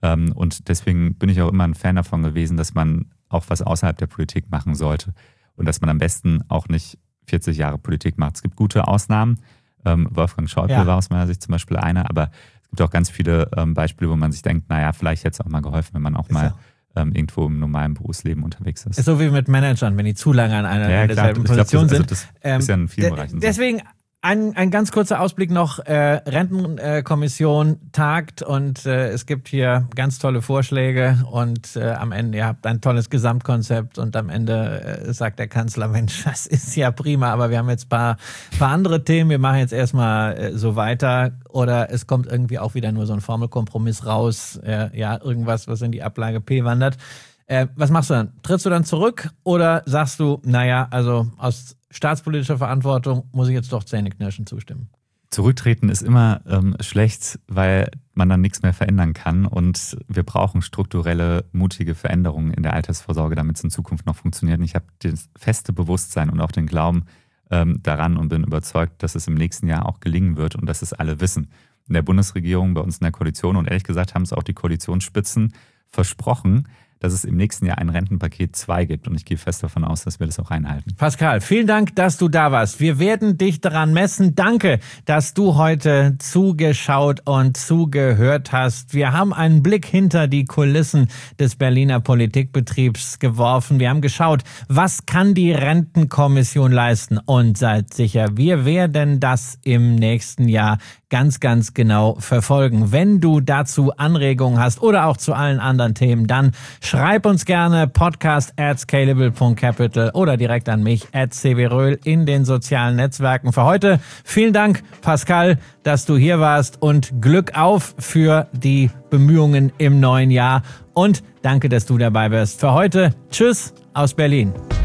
Und deswegen bin ich auch immer ein Fan davon gewesen, dass man auch was außerhalb der Politik machen sollte und dass man am besten auch nicht 40 Jahre Politik macht. Es gibt gute Ausnahmen. Wolfgang Schäuble war aus meiner Sicht zum Beispiel einer, aber es gibt auch ganz viele Beispiele, wo man sich denkt, naja, vielleicht hätte es auch mal geholfen, wenn man auch mal irgendwo im normalen Berufsleben unterwegs ist. Ist so wie mit Managern, wenn die zu lange an einer derselben Position sind. Das ist ja in vielen Bereichen so. Deswegen ein ganz kurzer Ausblick noch. Rentenkommission tagt und es gibt hier ganz tolle Vorschläge und am Ende, ihr habt ein tolles Gesamtkonzept und am Ende sagt der Kanzler, Mensch, das ist ja prima, aber wir haben jetzt ein paar andere Themen, wir machen jetzt erstmal so weiter, oder es kommt irgendwie auch wieder nur so ein Formelkompromiss raus, irgendwas, was in die Ablage P wandert. Was machst du dann? Trittst du dann zurück oder sagst du, naja, also aus staatspolitischer Verantwortung muss ich jetzt doch zähneknirschend zustimmen? Zurücktreten ist immer schlecht, weil man dann nichts mehr verändern kann und wir brauchen strukturelle, mutige Veränderungen in der Altersvorsorge, damit es in Zukunft noch funktioniert. Und ich habe das feste Bewusstsein und auch den Glauben daran und bin überzeugt, dass es im nächsten Jahr auch gelingen wird und dass es alle wissen. In der Bundesregierung, bei uns in der Koalition und ehrlich gesagt haben es auch die Koalitionsspitzen versprochen, dass es im nächsten Jahr ein Rentenpaket 2 gibt. Und ich gehe fest davon aus, dass wir das auch einhalten. Pascal, vielen Dank, dass du da warst. Wir werden dich daran messen. Danke, dass du heute zugeschaut und zugehört hast. Wir haben einen Blick hinter die Kulissen des Berliner Politikbetriebs geworfen. Wir haben geschaut, was kann die Rentenkommission leisten? Und seid sicher, wir werden das im nächsten Jahr ganz, ganz genau verfolgen. Wenn du dazu Anregungen hast oder auch zu allen anderen Themen, dann schreib uns gerne podcast@scalable.capital oder direkt an mich @cwröhl in den sozialen Netzwerken. Für heute vielen Dank, Pascal, dass du hier warst und Glück auf für die Bemühungen im neuen Jahr und danke, dass du dabei bist. Für heute, tschüss aus Berlin.